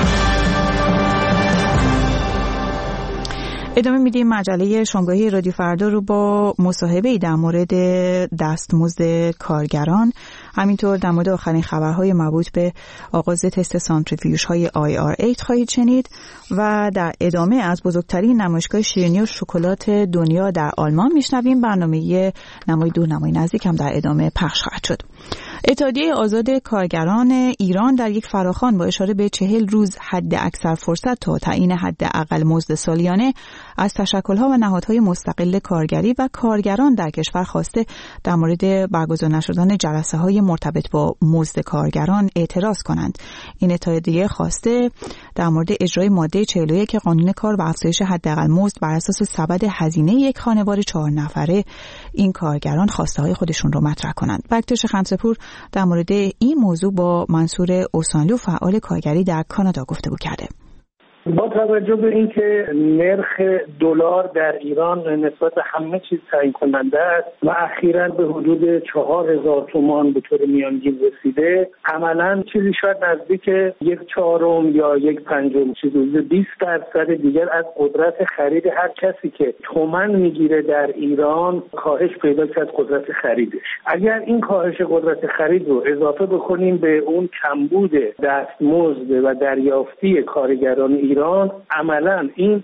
S1: ادامه میدیم مجله شامگاهی رادیو فردا رو با مصاحبه‌ای در مورد دستمزد کارگران، همینطور در مورد آخرین خبرهای مربوط به آغاز تست سانتریفیوژهای IR8 خواهید شنید و در ادامه از بزرگترین نمایشگاه شیرینی و شکلات دنیا در آلمان میشنویم. برنامه نمای دور نمای نزدیک هم در ادامه پخش خواهد شد. اتحادیه آزاد کارگران ایران در یک فراخوان با اشاره به 40 روز حد اکثر فرصت تا تعیین حد اقل مزد سالیانه از تشکل‌ها و نهادهای مستقل کارگری و کارگران در کشور خواسته در مورد برگزار نشدن جلسه‌های مرتبط با مزد کارگران اعتراض کنند. این اتحادیه خواسته در مورد اجرای ماده 41 قانون کار و افزایش حداقل مزد بر اساس سبد هزینه یک خانواده 4 نفره این کارگران خواسته‌های خودشون رو مطرح کنند. بکتش خمسه‌پور در مورد این موضوع با منصور اوسانلو فعال کارگری در کانادا گفتگو کرده.
S5: با توجه به اینکه نرخ دلار در ایران نسبت به همه چیز تعیین کننده است و اخیراً به حدود 4,000 تومان به طور میانگین رسیده، عملاً چیزی شاید نزدیک 1/4 یا 1/5 چیزی 20% دیگر از قدرت خرید هر کسی که تومان میگیره در ایران کاهش پیدا کرد قدرت خریدش. اگر این کاهش قدرت خرید رو اضافه بکنیم به اون کمبود دستمزد و دریافتی کارگران ایران، عملا این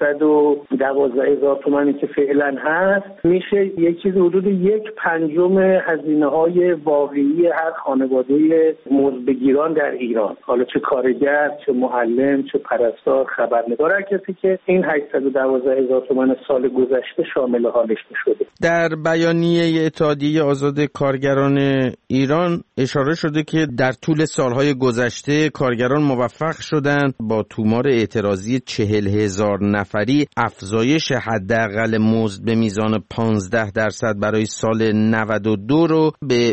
S5: 812,000 تومانی که فعلا هست میشه یک چیز حدود 1/5 هزینه‌های واقعی هر خانواده مزدبگیران در ایران، حالا چه کارگر، چه معلم، چه پرستار، خبرنگار، هر کسی که این 812,000 تومان سال گذشته شامل حالش میشده.
S18: در بیانیه اتحادیه آزاد کارگران ایران اشاره شده که در طول سالهای گذشته کارگران موفق شدند با تومار اعتراضی 40,000 نفری افزایش حداقل مزد به میزان 15% برای سال 92 رو به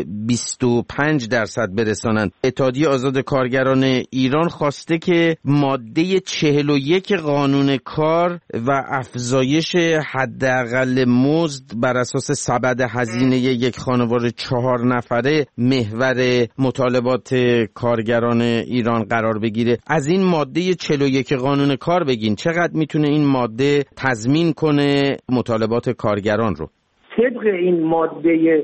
S18: 25% برسانند. اتحادیه آزاد کارگران ایران خواسته که ماده 41 قانون کار و افزایش حداقل مزد بر اساس سبد هزینه یک خانواده 4 نفره محور مطالبات کارگران ایران قرار بگیره. از این ماده 41 قانون کار بگین، چقدر میتونه این ماده تضمین کنه مطالبات کارگران رو؟
S5: طبق این ماده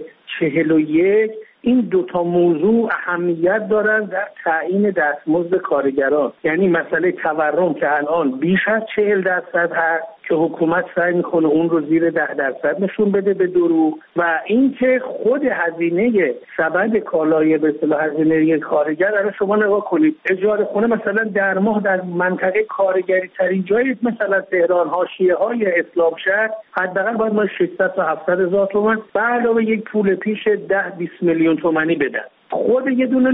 S5: 41 این دوتا موضوع اهمیت دارن در تعیین دستمزد کارگران. یعنی مسئله تورم که الان بیش از 40% هست که حکومت سعی میکنه اون رو زیر 10% نشون بده به دروغ، و اینکه خود هزینه سبد کالای به اصطلاح هزینه کارگر، الان شما نگاه کنید اجاره خونه مثلا در ماه در منطقه کارگری ترین جایی مثلا تهران حاشیه های اسلام شهر حداقل باید ما 600 تا 700 هزار تومان به علاوه یک پول پیش 10-20 میلیون تومانی بدن. خود یه دونه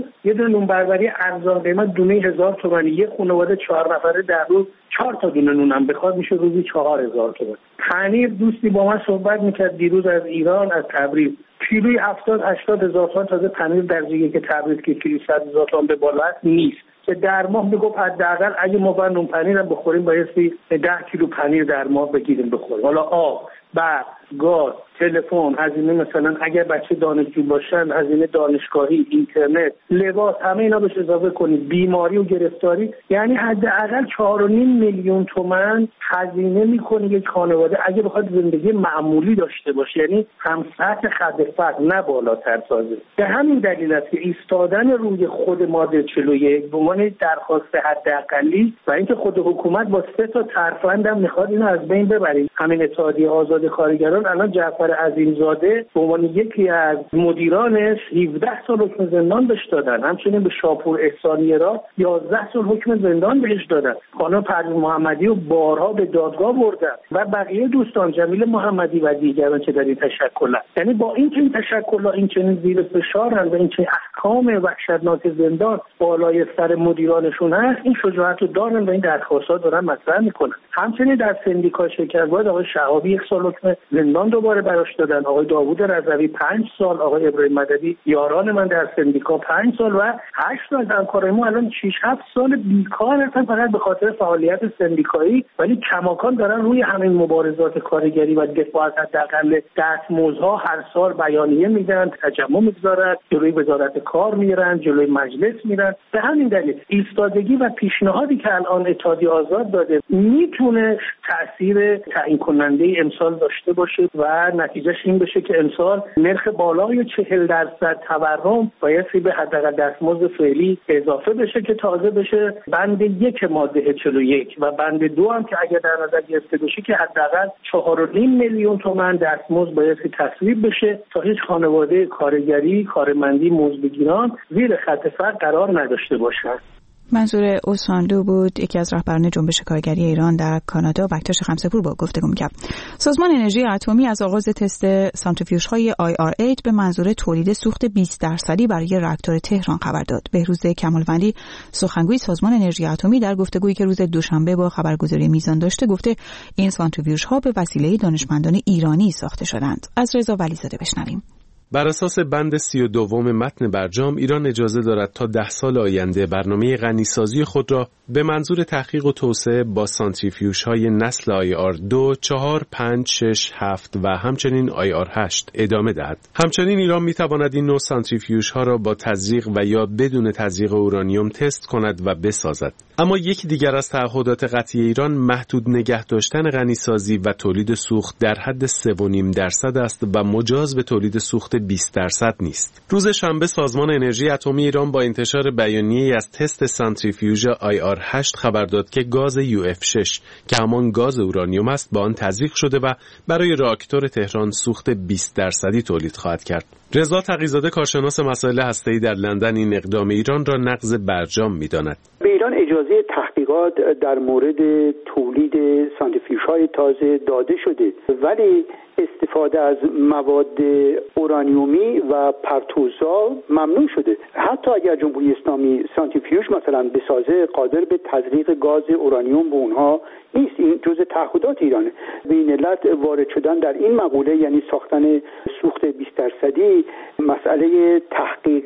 S5: نون بربری ارزان قیمت دونه 1000 تومانی، یه خانواده 4 نفره در روز 4 تا دونه نون هم بخواد میشه روزی 4000 تومان. پنیر دوستی با من صحبت میکرد دیروز از ایران، از تبریز، کیلوی 70-80 هزار تومان. تازه پنیر در جایی که تبریز که کیلو 100 هزار تومان به بالا است نیست، که در ماه میگفت حداقل اگه ما با نون پنیر هم بخوریم بایستی 10 کیلو پنیر در ماه بگیریم بخوریم. حالا آب، برق، گاز، تلفن، هزینه مثلا اگر بچه دانشجو باشن هزینه دانشگاهی، اینترنت، لباس، همه اینا بهش اضافه کنید، بیماری و گرفتاری، یعنی حداقل 4.5 میلیون تومان هزینه میکنه یک خانواده اگه بخواد زندگی معمولی داشته باشه، یعنی هم سطح خط فقر نه بالاتر. تازه به همین دلیل است که ایستادن روی خود ماده 41 به عنوان درخواست حداقلی و اینکه خود حکومت با 3 تا ترفند هم میخواد اینو از بین ببره. همین اتحادیه آزاد کارگران الان جعفر عظیمزاده به عنوان یکی از مدیرانش 17 سال حکم زندان بهش دادن، همچنین به شاپور احسانیه را 11 سال حکم زندان بهش دادن. خانم پروین محمدی و بارها به دادگاه بردن و بقیه دوستان، جمیل محمدی و دیگران که در این تشکلن. یعنی با این چنین تشکل‌ها این چنین زیر فشارن و این چنین احکام وحشتناک زندان بالای سر مدیرانشون هست، این شجاعت رو دارن و این درخواست‌ها دارن مطرح میکنن. همچنین در سندیکا شکرباد آقای شهابی 1 سال حکم زندان دوباره براش دادن، آقای داوود رضوی 5 سال، آقای ابراهیم مددی یاران من در سندیکا 5 سال و 8 سال همکارای ما الان 6-7 سال بیکار هستن فقط به خاطر فعالیت سندیکایی، ولی کماکان دارن روی همین مبارزات کارگری و دفاع از حداقل دستمزدها هر سال بیانیه میدن، تجمع میگذارن، جلوی وزارت کار میرن، جلوی مجلس میرن. به همین دلیل ایستادگی و پیشنهادی که الان اتحادیه آزاد داده میتونه تأثیر تعیین کننده امسال داشته باشه و نتیجهش این بشه که امسال نرخ بالای 40% تورم بایستی به حداقل دستمزد فعلی اضافه بشه که تازه بشه بند 1 ماده 41 و بند 2 هم که اگر در نظر گرفته بشه که حداقل 4.5 میلیون تومان دستمزد بایستی تصویب بشه تا هیچ خانواده کارگری، کارمندی، مزدگیران زیر خط فقر قرار نداشته باشند.
S1: منظور اوساندو بود، یکی از رهبران جنبش کارگری ایران در کانادا. بکتاش خمسه‌پور با گفتگو می‌کرد. سازمان انرژی اتمی از آغاز تست سانتریفیوژهای IR8 به منظور تولید سوخت 20% برای راکتور تهران خبر داد. بهروز کمالوندی سخنگوی سازمان انرژی اتمی در گفتگویی که روز دوشنبه با خبرگزاری میزان داشته گفته این سانتریفیوژها به وسیله دانشمندان ایرانی ساخته شدند. از رضا ولیزاده بشنویم.
S19: بر اساس بند 32 متن برجام، ایران اجازه دارد تا 10 سال آینده برنامه غنیسازی خود را به منظور تحقیق و توسعه با سانتریفیوژهای نسل IR2، 4، 5، 6، 7 و همچنین IR8 ادامه دهد. همچنین ایران میتواند این نوع سانتریفیوژها را با تزریق و یا بدون تزریق اورانیوم تست کند و بسازد. اما یکی دیگر از تعهدات قطعی ایران محدود نگه داشتن غنیسازی و تولید سوخت در حد 3.5% است و مجاز به تولید سوخت 20% نیست. روز شنبه سازمان انرژی اتمی ایران با انتشار بیانیه‌ای از تست سانتریفیوژ IR8 خبر داد که گاز UF6 که همان گاز اورانیوم است با آن تزریق شده و برای راکتور تهران سوخت 20% تولید خواهد کرد. رضا تقی‌زاده کارشناس مسائل هسته‌ای در لندن این اقدام ایران را نقض برجام می‌داند.
S20: به ایران اجازه تحقیقات در مورد تولید سانتریفیوژهای تازه داده شده، ولی استفاده از مواد اورانیومی و پرتوزا ممنوع شده. حتی اگر جمهوری اسلامی سانتریفیوژ مثلا بسازه، قادر به تزریق گاز اورانیوم به اونها نیست. این جزء تعهدات ایرانه. به این علت وارد شدن در این مقوله، یعنی ساختن سوخت 20%، مسئله تحقیق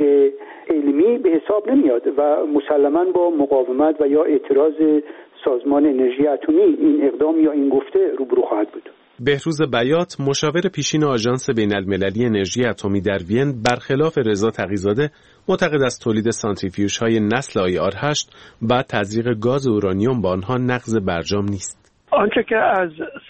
S20: علمی به حساب نمیاد و مسلماً با مقاومت و یا اعتراض سازمان انرژی اتمی این اقدام یا این گفته روبرو خواهد بود.
S19: بهروز بیات، مشاور پیشین آژانس بین‌المللی انرژی اتمی در وین، برخلاف رضا تقی‌زاده معتقد است تولید سانتریفیوژهای نسل IR8 بعد تزریق گاز اورانیوم با آنها نقض برجام نیست.
S21: آنچه که از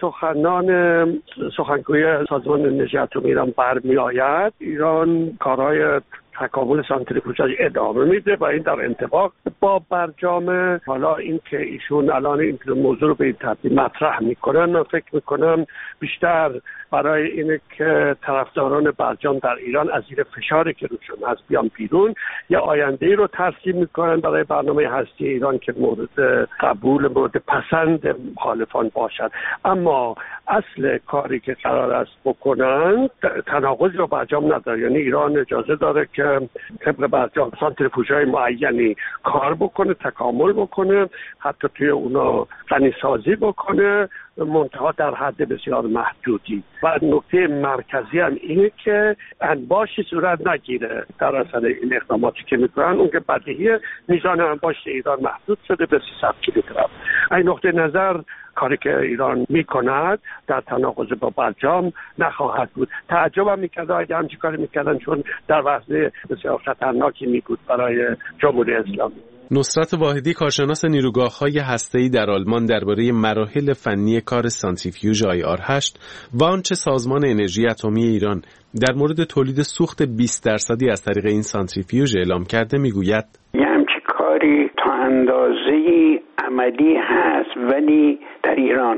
S21: سخنگوی سازمان انرژی اتمی ایران برمی‌آید، ایران کارهای تکامل سانتریفیوژ ادامه میده و این در انطباق با برجام. حالا این که ایشون الان این موضوع رو به این ترتیب مطرح میکنن، من فکر میکنم بیشتر برای اینه که طرفداران برجام در ایران از زیر فشاری که روشون هست بیان بیرون، یا آینده‌ای رو ترسیم میکنن برای برنامه هستی ایران که مورد قبول، مورد پسند مخالفان باشد. اما اصل کاری که قرار است بکنن تناقضی رو برجام نداره، یعنی ایران اجازه داره که طبق برجام سانتریفیوژهای معینی کار بکنه، تکامل بکنه، حتی توی اونا غنیسازی بکنه، منتها در حد بسیار محدودی. و نکته مرکزی هم اینه که انباشی صورت نگیره در اثر این اقداماتی که میکنن. اون که بدیهیه میزان انباش ایران محدود شده به 300 کیلوگرم. این نقطه نظر کاری که ایران میکند در تناقض با برجام نخواهد بود. تعجبم میکرد اگه همچین کاری میکردن، چون در وضع بسیار خطرناکی میبود برای جمهوری اسلامی.
S19: نصرت واحدی، کارشناس نیروگاه‌های هسته‌ای در آلمان، درباره مراحل فنی کار سانتریفیوژ IR8 و آنچه سازمان انرژی اتمی ایران در مورد تولید سوخت 20% از طریق این سانتریفیوژ اعلام کرده میگوید:
S8: یه همچین کاری تا اندازه‌ای عملی هست ولی در ایران،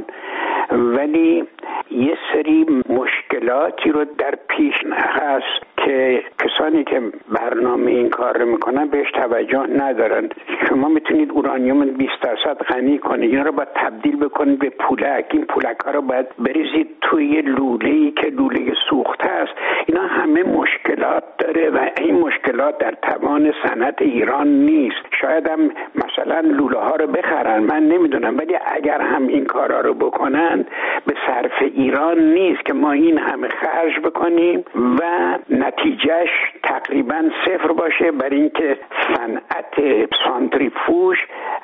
S8: ولی یه سری مشکلاتی رو در پیش هست که کسانی که برنامه این کار رو میکنن بهش توجه ندارن. شما میتونید اورانیوم 20% غنی کنید، اینا رو باید تبدیل بکنید به پولک. این پولک ها رو باید بریزید توی لوله‌ای که لوله سوخته است. اینا همه مشکلات داره و این مشکلات در توان صنعت ایران نیست. شاید هم مثلا لوله ها رو بخرن، من نمیدونم، ولی اگر هم این کارا رو بکنن به صرف ایران نیست که ما این همه خرج بکنیم و نتیجهش تقریبا صفر باشه، برای اینکه صنعت سانتریفیوژ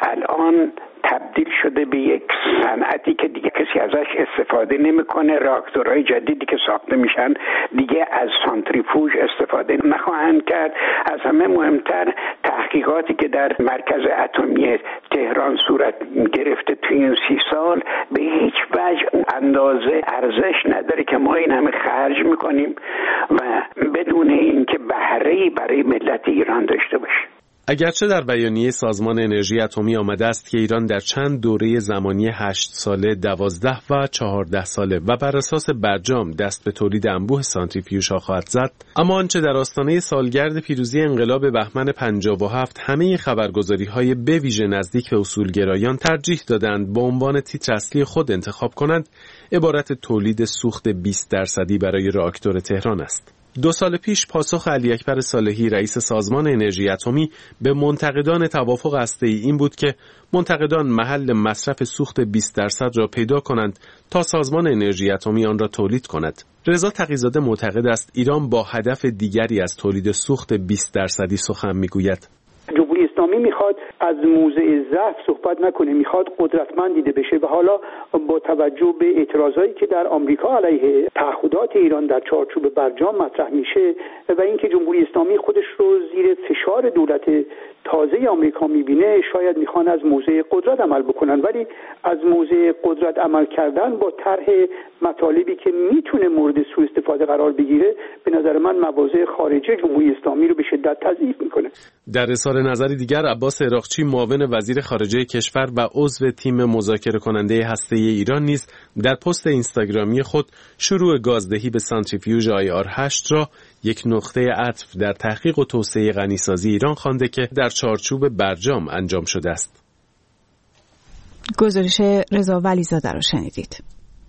S8: الان تبدیل شده به یک صنعتی که دیگه کسی ازش استفاده نمیکنه. راکتورهای جدیدی که ساخته میشن دیگه از سانتریفیوژ استفاده نخواهند کرد. از همه مهمتر تحقیقاتی که در مرکز اتمی تهران صورت گرفته توی این 30 سال به هیچ وجه اندازه ارزش نداره که ما این همه خرج میکنیم و بدون اینکه بهره‌ای برای ملت ایران داشته باشیم.
S19: اگرچه در بیانیه سازمان انرژی اتمی آمده است که ایران در چند دوره زمانی 8 ساله، 12 و 14 ساله و بر اساس برجام دست به تولید انبوه سانتریفیوژها خواهد زد، اما آنچه در آستانه سالگرد پیروزی انقلاب بهمن 57 همه خبرگزاری‌های به ویژه نزدیک به اصولگرایان ترجیح دادند به عنوان تیتر اصلی خود انتخاب کنند، عبارت تولید سوخت 20% برای راکتور تهران است. 2 سال پیش پاسخ علی اکبر صالحی رئیس سازمان انرژی اتمی به منتقدان توافق هسته‌ای این بود که منتقدان محل مصرف سوخت 20% را پیدا کنند تا سازمان انرژی اتمی آن را تولید کند. رضا تقی‌زاده معتقد است ایران با هدف دیگری از تولید سوخت 20% سخن میگوید.
S20: جمهوری اسلامی میخواد از موضع ضعف صحبت نکنه، میخواد قدرتمند دیده بشه و حالا با توجه به اعتراضایی که در آمریکا علیه تعهدات ایران در چارچوب برجام مطرح میشه و اینکه جمهوری اسلامی خودش رو زیر فشار دولت تازه آمریکا میبینه، شاید میخوان از موضع قدرت عمل بکنن، ولی از موضع قدرت عمل کردن با طرح مطالبی که میتونه مورد سوء استفاده قرار بگیره، به نظر من مواضع خارجی جمهوری اسلامی رو به شدت تضعیف میکنه.
S19: در اظهار نظری دیگر، عباس عراقچی، معاون وزیر خارجه کشور و عضو تیم مذاکره کننده هسته‌ای ایران نیز در پست اینستاگرامی خود شروع گازدهی به سانتریفیوژ IR8 را یک نقطه عطف در تحقیق و توسعه غنیسازی ایران خوانده که در چارچوب برجام انجام شده است.
S1: گزارش رضا ولیزاده را شنیدید.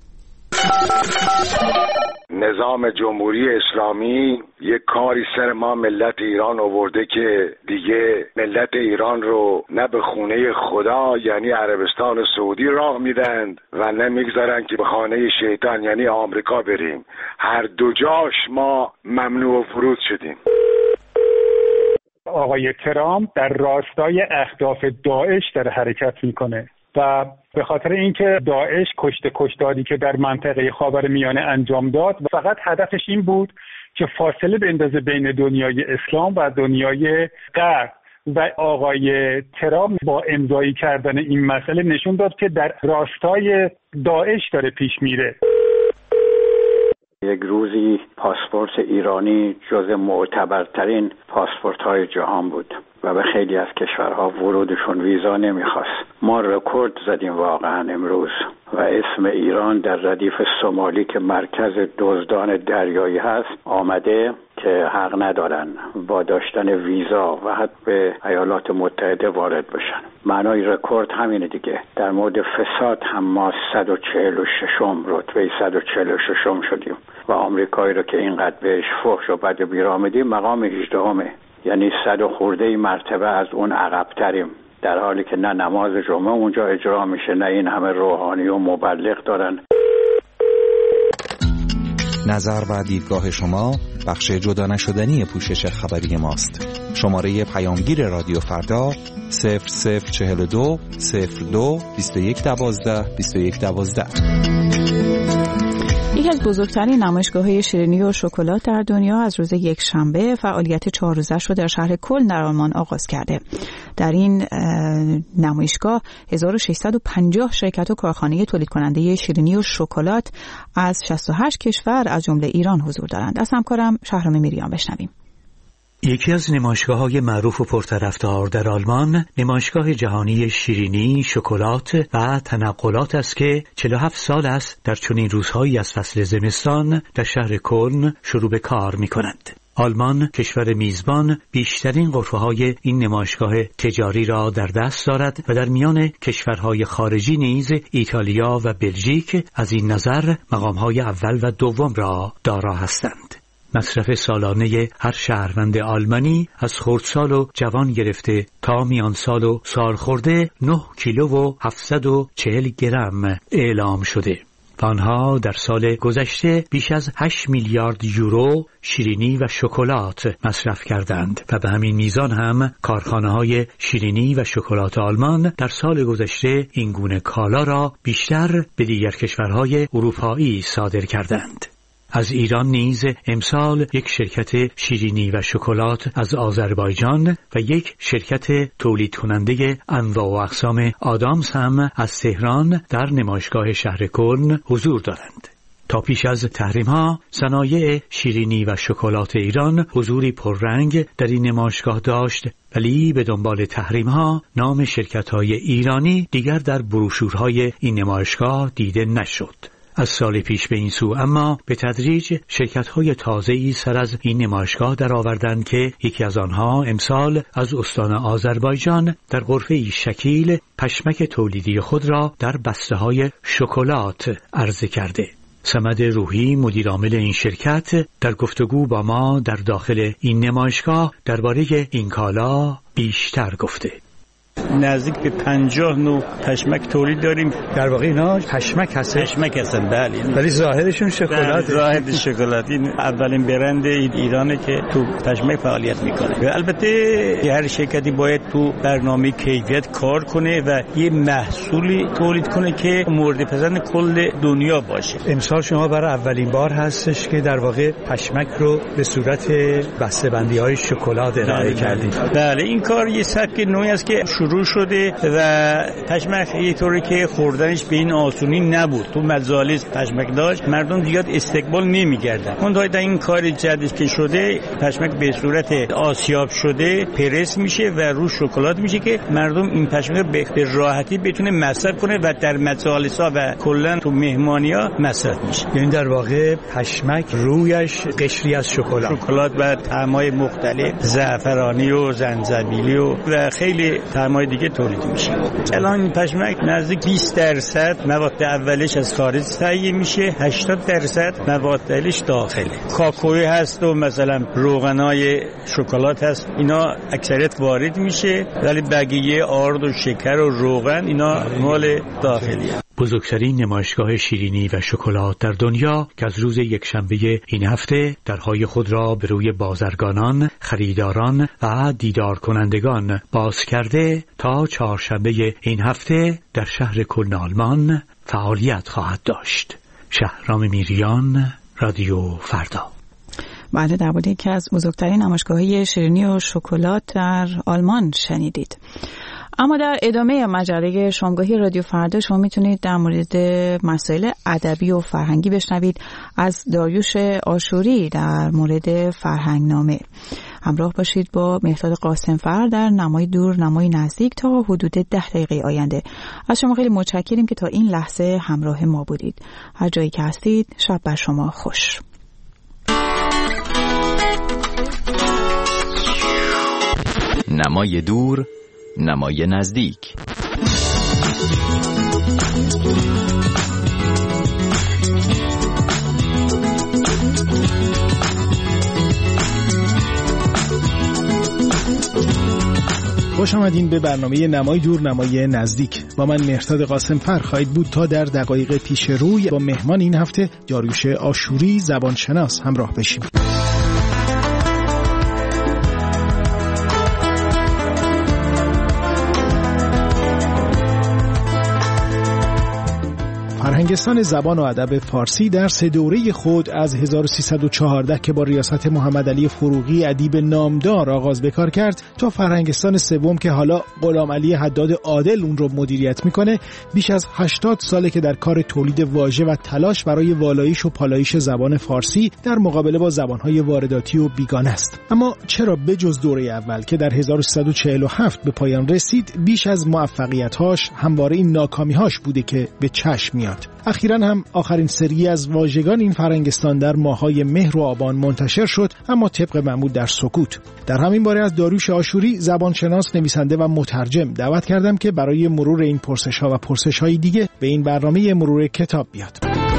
S11: نظام جمهوری اسلامی یک کاری سر ما ملت ایران آورده که دیگه ملت ایران رو نه به خونه خدا یعنی عربستان و سعودی راه میدند و نه میگذارن که به خانه شیطان یعنی آمریکا بریم. هر دو جاش ما ممنوع ورود شدیم.
S9: آقای ترامپ در راستای اهداف داعش در حرکت میکنه. و به خاطر اینکه داعش کشتاری که در منطقه خاورمیانه انجام داد و فقط هدفش این بود که فاصله بندازه بین دنیای اسلام و دنیای غرب و آقای ترامپ با امضایی کردن این مسئله نشون داد که در راستای داعش داره پیش میره.
S8: یک روزی پاسپورت ایرانی جز معتبرترین پاسپورت‌های جهان بود و به خیلی از کشورها ورودشون ویزا نمیخواست. ما رکورد زدیم واقعا امروز و اسم ایران در ردیف سومالی که مرکز دزدان دریایی هست آمده که حق ندارن با داشتن ویزا و حتی به ایالات متحده وارد بشن. معنای رکورد همینه دیگه. در مورد فساد هم ما 146م رتبه 146م شدیم و آمریکایی رو که اینقدر بهش فحش و بد و بیرا میدیم مقام 18مه، یعنی 100 و خورده مرتبه از اون عقب‌تریم، در حالی که نه نماز جمعه اونجا اجرا میشه نه این همه روحانی و مبلغ دارن.
S2: نظر و دیدگاه شما بخش جدا نشدنی پوشش خبری ماست. شماره پیامگیر رادیو فردا 0042 02 21 12 21 12.
S1: یکی از بزرگترین نمایشگاه‌های شیرینی و شکلات در دنیا از روز یکشنبه فعالیت 4 روزش رو در شهر کلن در آلمان آغاز کرده. در این نمایشگاه 1650 شرکت و کارخانه تولید کننده شیرینی و شکلات از 68 کشور از جمله ایران حضور دارند. از همکارم شهرام میریان بشنویم.
S22: یکی از نمایشگاه‌های معروف و پرطرفدار در آلمان، نمایشگاه جهانی شیرینی، شکلات و تنقلات است که 47 سال است در چنین روزهایی از فصل زمستان در شهر کلن شروع به کار می‌کنند. آلمان کشور میزبان بیشترین غرفه‌های این نمایشگاه تجاری را در دست دارد و در میان کشورهای خارجی نیز ایتالیا و بلژیک از این نظر مقام‌های اول و دوم را دارا هستند. مصرف سالانه هر شهروند آلمانی از خردسال و جوان گرفته تا میان سال و سالخورده 9 کیلو و 740 گرم اعلام شده. آنها در سال گذشته بیش از 8 میلیارد یورو شیرینی و شکلات مصرف کردند و به همین میزان هم کارخانه‌های شیرینی و شکلات آلمان در سال گذشته این گونه کالا را بیشتر به دیگر کشورهای اروپایی صادر کردند. از ایران نیز امسال یک شرکت شیرینی و شکلات از آذربایجان و یک شرکت تولید کننده انواع و اقسام آدامس هم از تهران در نمایشگاه شهر کلن حضور دارند. تا پیش از تحریم‌ها صنایع شیرینی و شکلات ایران حضوری پررنگ در این نمایشگاه داشت، ولی به دنبال تحریم‌ها نام شرکت‌های ایرانی دیگر در بروشورهای این نمایشگاه دیده نشد. از سال پیش به این سو اما به تدریج شرکت‌های تازه‌ای سر از این نمایشگاه درآوردند که یکی از آنها امسال از استان آذربایجان در غرفه‌ای شکیل پشمک تولیدی خود را در بسته‌های شکلات عرضه کرده. صمد روحی مدیرعامل این شرکت در گفتگو با ما در داخل این نمایشگاه درباره این کالا بیشتر گفته.
S23: نزدیک به 50 نوع پشمک تولید داریم.
S22: در واقع اینا پشمک
S23: هستن بله،
S22: ولی ظاهرشون شکلات.
S23: ظاهر شکلات. این اولین برند ایرانه که تو پشمک فعالیت میکنه. البته هر شرکتی باید تو برنامه کیفیت کار کنه و یه محصولی تولید کنه که مورد پسند کل دنیا باشه.
S22: امسال شما برای اولین بار هستش که در واقع پشمک رو به صورت بسته‌بندی‌های شکلات ارائه کردید.
S23: بله، این کار یه سبک نوعی است که شروع شده و پشمک یه طوری که خوردنش به این آسونی نبود. تو مجالس پشمک داشت، مردم زیاد استقبال نمی‌کردن. اون در این کار جدید که شده، پشمک به صورت آسیاب شده پرس میشه و رو شکلات میشه که مردم این پشمک به راحتی بتونه مصرف کنه و در مجالس‌ها و کلا تو مهمانی‌ها مصرف میشه.
S22: یعنی در واقع پشمک رویش قشری از
S23: شکلات و طعم‌های مختلف، زعفرانی و زنجبیلی و خیلی طعم‌های دیگه تولید میشه. الان این پشمک نزدیک 20% مواد اولش از خارج تهیه میشه، 80% مواد اولش داخله. کاکائو هست و مثلا روغنای شکلات هست، اینا اکثریت وارد میشه، ولی بقیه آرد و شکر و روغن اینا مال داخلیه.
S22: بزرگترین نمایشگاه شیرینی و شکلات در دنیا که از روز یکشنبه این هفته درهای خود را به روی بازرگانان، خریداران و دیدار کنندگان باز کرده تا چهارشنبه این هفته در شهر کلن آلمان فعالیت خواهد داشت. شهرام میریان، رادیو فردا.
S1: بله، در مورد یکی از بزرگترین نمایشگاه‌های شیرینی و شکلات در آلمان شنیدید. اما در ادامه مجله شامگاهی رادیو فردا شما میتونید در مورد مسائل ادبی و فرهنگی بشنوید از داریوش آشوری در مورد فرهنگنامه. همراه باشید با مهرداد قاسمفر در نمای دور نمای نزدیک تا حدود 10 دقیقه آینده. از شما خیلی متشکریم که تا این لحظه همراه ما بودید. هر جایی که هستید شب بر شما خوش.
S3: نمای دور نمای نزدیک.
S6: خوش آمدین به برنامه نمای دور نمای نزدیک. با من مهرداد قاسمفر خواهید بود تا در دقایق پیش روی با مهمان این هفته داریوش آشوری زبانشناس همراه بشیم. فرهنگستان زبان و ادب فارسی در 3 دوره خود از 1314 که با ریاست محمد علی فروغی ادیب نامدار آغاز به کار کرد تا فرهنگستان سوم که حالا غلام علی حداد عادل اون رو مدیریت میکنه، بیش از 80 ساله که در کار تولید واژه و تلاش برای والایش و پالایش زبان فارسی در مقابله با زبانهای وارداتی و بیگانه است. اما چرا بجز دوره اول که در 1347 به پایان رسید بیش از موفقیت‌هاش همواره این ناکامی‌هاش بوده که به چشم میاد؟ اخیراً هم آخرین سری از واژگان این فرهنگستان در ماه‌های مهر و آبان منتشر شد، اما طبق معمول در سکوت. در همین باره از داریوش آشوری زبانشناس، نویسنده و مترجم دعوت کردم که برای مرور این پرسش‌ها و پرسش‌های دیگه به این برنامه مرور کتاب بیاد.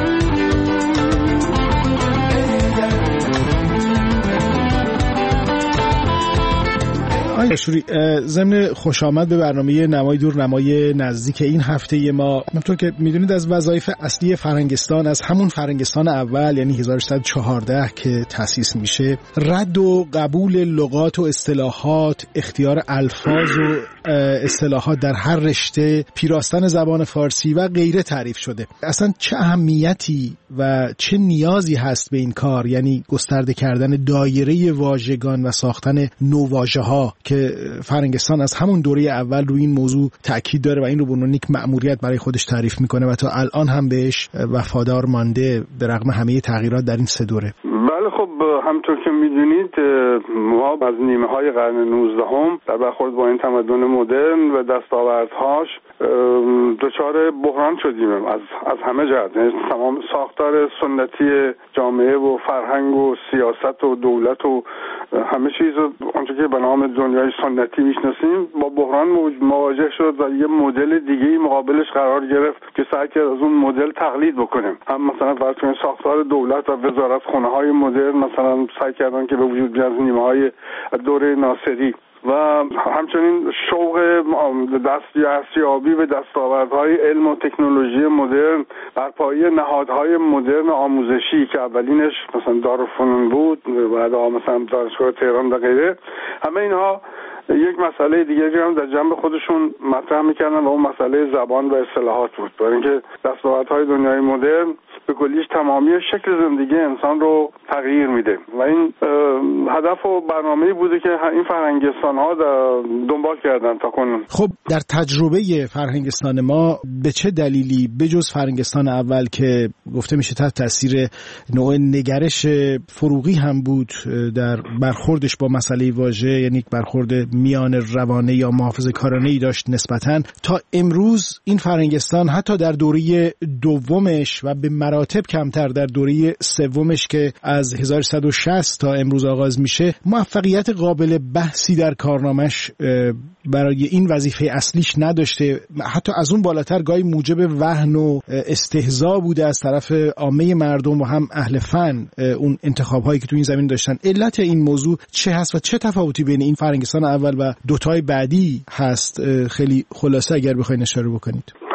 S6: آشوری، ضمن خوش آمد به برنامه نمای دور نمای نزدیک این هفته ما. همونطور که میدونید از وظایف اصلی فرهنگستان از همون فرهنگستان اول یعنی 1314 که تأسیس میشه، رد و قبول لغات و اصطلاحات، اختیار الفاظ و اصطلاحات در هر رشته، پیراستن زبان فارسی و غیره تعریف شده. اصلا چه اهمیتی و چه نیازی هست به این کار، یعنی گسترده کردن دایره واژگان و ساختن نوواژه‌ها که فرهنگستان از همون دوره اول روی این موضوع تأکید داره و این رو به عنوان یک مأموریت برای خودش تعریف میکنه و تا الان هم بهش وفادار مانده به رغم همه تغییرات در این 3 دوره.
S7: بله، خب همطور که میدونید ما از نیمه های قرن 19 در برخورد با این تمدن مدرن و دستاوردهاش دچار بحران شدیم از همه جهت. تمام ساختار سنتی جامعه و فرهنگ و سیاست و دولت و همه چیز آنچه که به نام دنیای سنتی میشناسیم با بحران مواجه شد و یه مدل دیگه‌ای مقابلش قرار گرفت که سعی کرد از اون مدل تقلید بکنیم. هم مثلا فرض کنید ساختار دولت و وزارتخانه‌های مدرن مثلا سعی کردن که به وجود بیاد از نیمه‌های دوره ناصری و همچنین شوق دستیابی به دستاوردهای علم و تکنولوژی مدرن بر پایه نهادهای مدرن آموزشی که اولینش مثلا دارالفنون بود، بعدها مثلا دانشگاه تهران و غیره، همه اینها یک مسئله دیگری هم در جنب خودشون مطرح میکردن و اون مسئله زبان و اصطلاحات بود. برای اینکه دستاوردهای دنیای مدرن به کلیش تمامی شکل زندگی انسان رو تغییر میده و این هدف و برنامه‌ای بوده که این فرهنگستان‌ها دنبال کردن تا کنون.
S6: خب در تجربه فرهنگستان ما به چه دلیلی بجز فرهنگستان اول که گفته میشه تحت تاثیر نوع نگرش فروغی هم بود در برخوردش با مسئله واژه، یعنی یک برخورد میان روانه یا محافظه‌کارانه‌ای داشت نسبتاً، تا امروز این فرهنگستان حتی در دوره دومش و به مراتب کمتر در دوره سومش که از 1160 تا امروز آغاز میشه موفقیت قابل بحثی در کارنامش برای این وظیفه اصلیش نداشته، حتی از اون بالاتر گاهی موجب وهن و استهزاء بوده از طرف عامه مردم و هم اهل فن اون انتخاب‌هایی که تو این زمین داشتن. علت این موضوع چه هست و چه تفاوتی بین این فرهنگستان اول و دوتای بعدی هست؟ خیلی خلاصه اگر بخواید اشاره بکنید.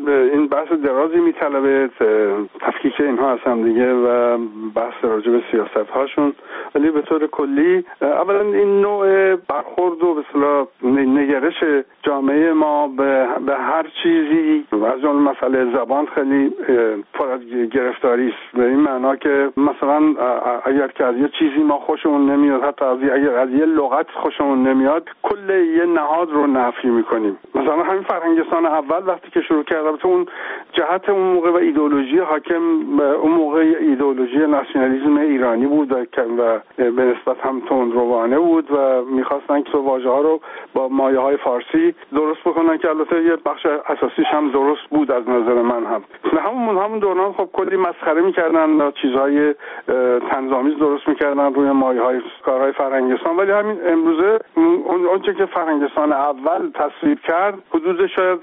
S7: این بحث درازی میطلبه، تفکیک اینها از هم دیگه و بحث راجع به سیاست هاشون. ولی به طور کلی اولا این نوع برخورد و به اصطلاح نگرش جامعه ما به هر چیزی از اون مسئله زبان خیلی پر از گرفتاری است، به این معنا که مثلا اگر که از یه چیزی ما خوشمون نمیاد، حتی اگر از یه لغت خوشمون نمیاد، کل یه نهاد رو نفی میکنیم. مثلا همین فرهنگستان اول وقتی که شروع کرد، البته اون جهت اون موقع و ایدئولوژی حاکم اون موقع ایدئولوژی ناسیونالیسم ایرانی بود و به نسبت هم تندروانه بود و میخواستن که واژه ها رو با مایه های فارسی درست بکنن که البته یه بخش اساسیش هم درست بود از نظر من هم. همون دوران خب کلی مسخره میکردن، چیزهای طنزآمیز درست میکردن روی مایه های کارهای فرهنگستان. ولی همین امروزه اونچه که فرهنگستان اول تصویب کرد حدود شاید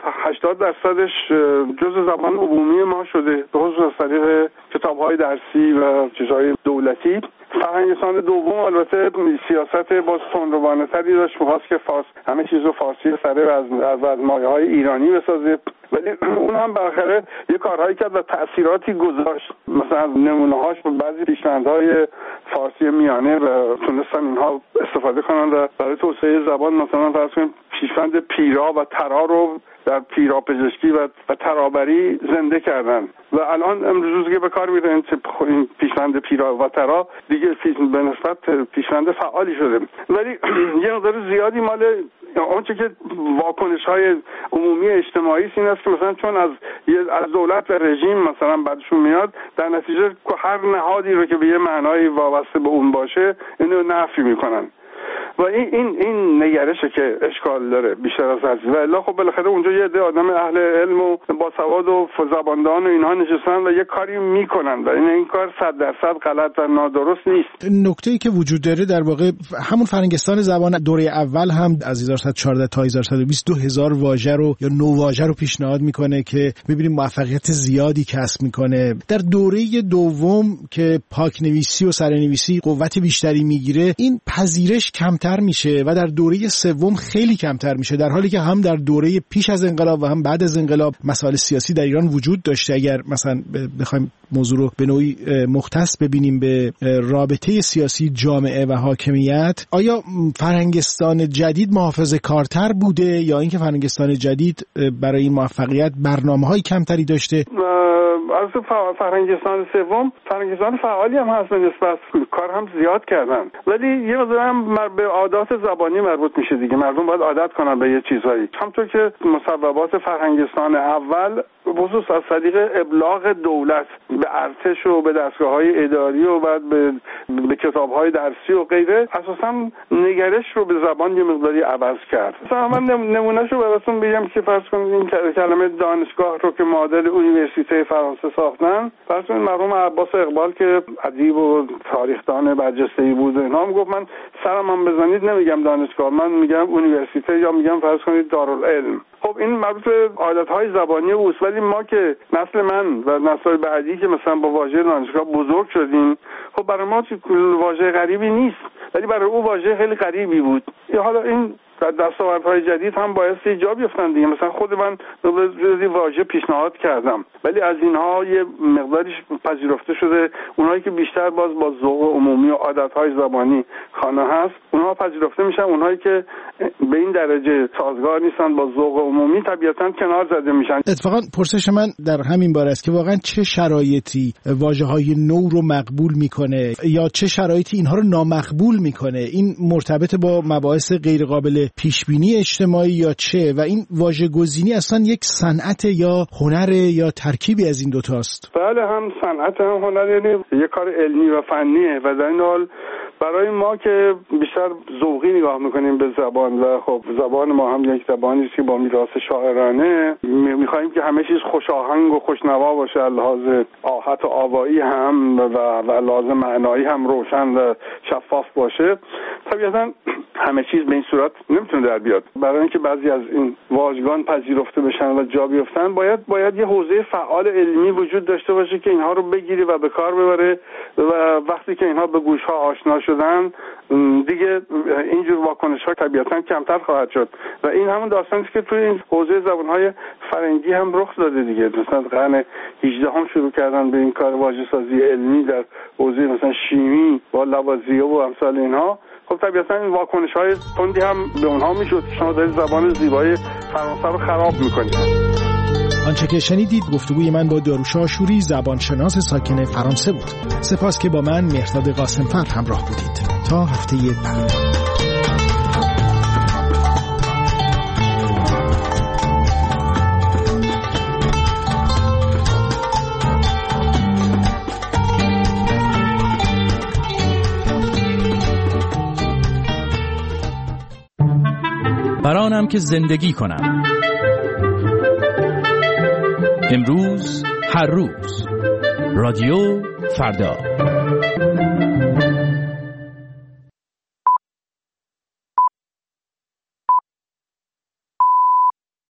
S7: 80% جزء زبان عمومی ما شده، به خصوص از طریق کتاب‌های درسی و چیزهای دولتی. فرهنگستان دوم البته سیاست باز تندروانه‌تری داشت، می‌خواست که همه چیز رو فارسی سره از مایه‌های ایرانی بسازه، ولی اون هم بالاخره یه کارهایی کرد و تأثیراتی گذاشت. مثلا نمونه‌هاش بعضی پیشنهادهای فارسی میانه و تونستن اینها استفاده کنن و برای توسعه زبان مثلا فرض کنیم پیشوند پیرا و ترا رو در پیراپزشکی و ترابری زنده کردن و الان امروز که به کار میرن این پیشوند پیرا و ترا دیگه به نسبت پیشوند فعالی شده. ولی یه مقدار زیادی مال اونچه که واکنش‌های عمومی اجتماعی این است که مثلا چون از دولت و رژیم مثلا بعدشون میاد، در نتیجه هر نهادی رو که به یه معنایی وابسته به اون باشه اینو نفی میکنن و این نگرشه که اشکال داره بیشتر از هر و الا خب بالاخره اونجا یه عده آدم اهل علم و با سواد و زباندان و اینها نشستن و یه کاری میکنن و این کار 100% غلط و نادرست نیست.
S6: نکته‌ای که وجود داره در واقع همون فرهنگستان زبان دوره اول هم از 1114 تا 1120 2000 واژه رو یا نوواژه رو پیشنهاد میکنه که ببینیم موفقیت زیادی کسب میکنه. در دوره دوم که پاک‌نویسی و سره‌نویسی قوت بیشتری میگیره، این پذیرش کمتر میشه و در دوره سوم خیلی کمتر میشه، در حالی که هم در دوره پیش از انقلاب و هم بعد از انقلاب مسائل سیاسی در ایران وجود داشته. اگر مثلا بخوایم موضوع رو به نوعی مختص ببینیم به رابطه سیاسی جامعه و حاکمیت، آیا فرهنگستان جدید محافظه‌کارتر بوده یا اینکه فرهنگستان جدید برای این موفقیت برنامه‌های کمتری داشته؟
S7: از فرهنگستان سوم فرهنگستان فعالی هم هست، نسبت کار هم زیاد کردن، ولی یه مقدار هم به عادات زبانی مربوط میشه دیگه. مردم باید عادت کنن به یه چیزهایی، همونطور که مصوبات فرهنگستان اول خصوص از طریق ابلاغ دولت به ارتش و به دستگاه‌های اداری و بعد به کتاب‌های درسی و غیره اساساً نگرش رو به زبان یه مقداری عوض کرد. مثلا من نمونهشو براتون بگم که فرض کنید این کلمه دانشگاه رو که معادل اونیورسیته فرانسه ساختن، فرض کنید مرحوم عباس اقبال که ادیب و تاریخدان برجسته‌ای بود، اینا میگفت من سرم هم بزنید نمیگم دانشگاه، من میگم اونیورسیته یا میگم فرض کنید دارالعلم. خب این مربوط به عادت‌های زبانی اوست، ولی ما که نسل من و نسل بعدی که مثلا با واژه دانشگاه بزرگ شدیم، خب برای ما واژه غریبی نیست، ولی برای او واژه خیلی غریبی بود. حالا این دستاوردهای جدید هم باید جا بیفتن دیگه. مثلا خود من روزی واژه پیشنهاد کردم، ولی از اینها یه مقداریش پذیرفته شده. اونایی که بیشتر با ذوق عمومی و عادتهای زبانی خانه هست، اونها پذیرفته میشن. اونایی که به این درجه سازگار نیستن با ذوق عمومی طبیعتاً کنار زده میشن.
S6: اتفاقا پرسش من در همین باره است که واقعا چه شرایطی واژه‌های نو رو مقبول میکنه یا چه شرایطی اینها رو نامقبول میکنه؟ این مرتبط با مباحث غیر قابل پیش بینی اجتماعی یا چه؟ و این واژه‌گزینی اصلا یک صنعت یا هنر یا ترکیبی از این دو تاست؟
S7: بله، هم صنعت هم هنر، یعنی یک کار علمی و فنیه و در این حال برای ما که بیشتر ذوقی نگاه میکنیم به زبان و خب زبان ما هم یک زبانی است که با میراث شاعرانه، میخوایم که همه چیز خوش آهنگ و خوشنوا باشه، لحاظ آحت و آوایی هم و لحاظ معنایی هم روشن و شفاف باشه. طبیعتاً همه چیز به این صورت نمیتونه در بیاد. برای اینکه بعضی از این واژگان پذیرفته بشن و جا بیفتن، باید یه حوزه فعال علمی وجود داشته باشه که اینها رو بگیره و به کار ببره و وقتی که اینها به گوش‌ها آشنا شدن دیگه اینجور واکنش‌ها طبیعتاً کمتر خواهد شد و این همون داستانی که توی این حوزه زبان‌های فرنگی هم رخ داده دیگه. مثلا قرن 18 هم شروع کردن به این کار واژه‌سازی علمی در حوزه مثلا شیمی با لوازیه و امثال اینها. خب طبیعتاً این واکنش‌های تندی هم به اونها میشد. شما دارید زبان زیبای فرانسه رو خراب می‌کنید.
S6: آنچه که شنیدید گفتگوی من با داروش آشوری، زبانشناس ساکن فرانسه بود. سپاس که با من مهرداد قاسم‌فر همراه بودید. تا هفته بعد.
S10: برانم که زندگی کنم. امروز هر روز رادیو فردا.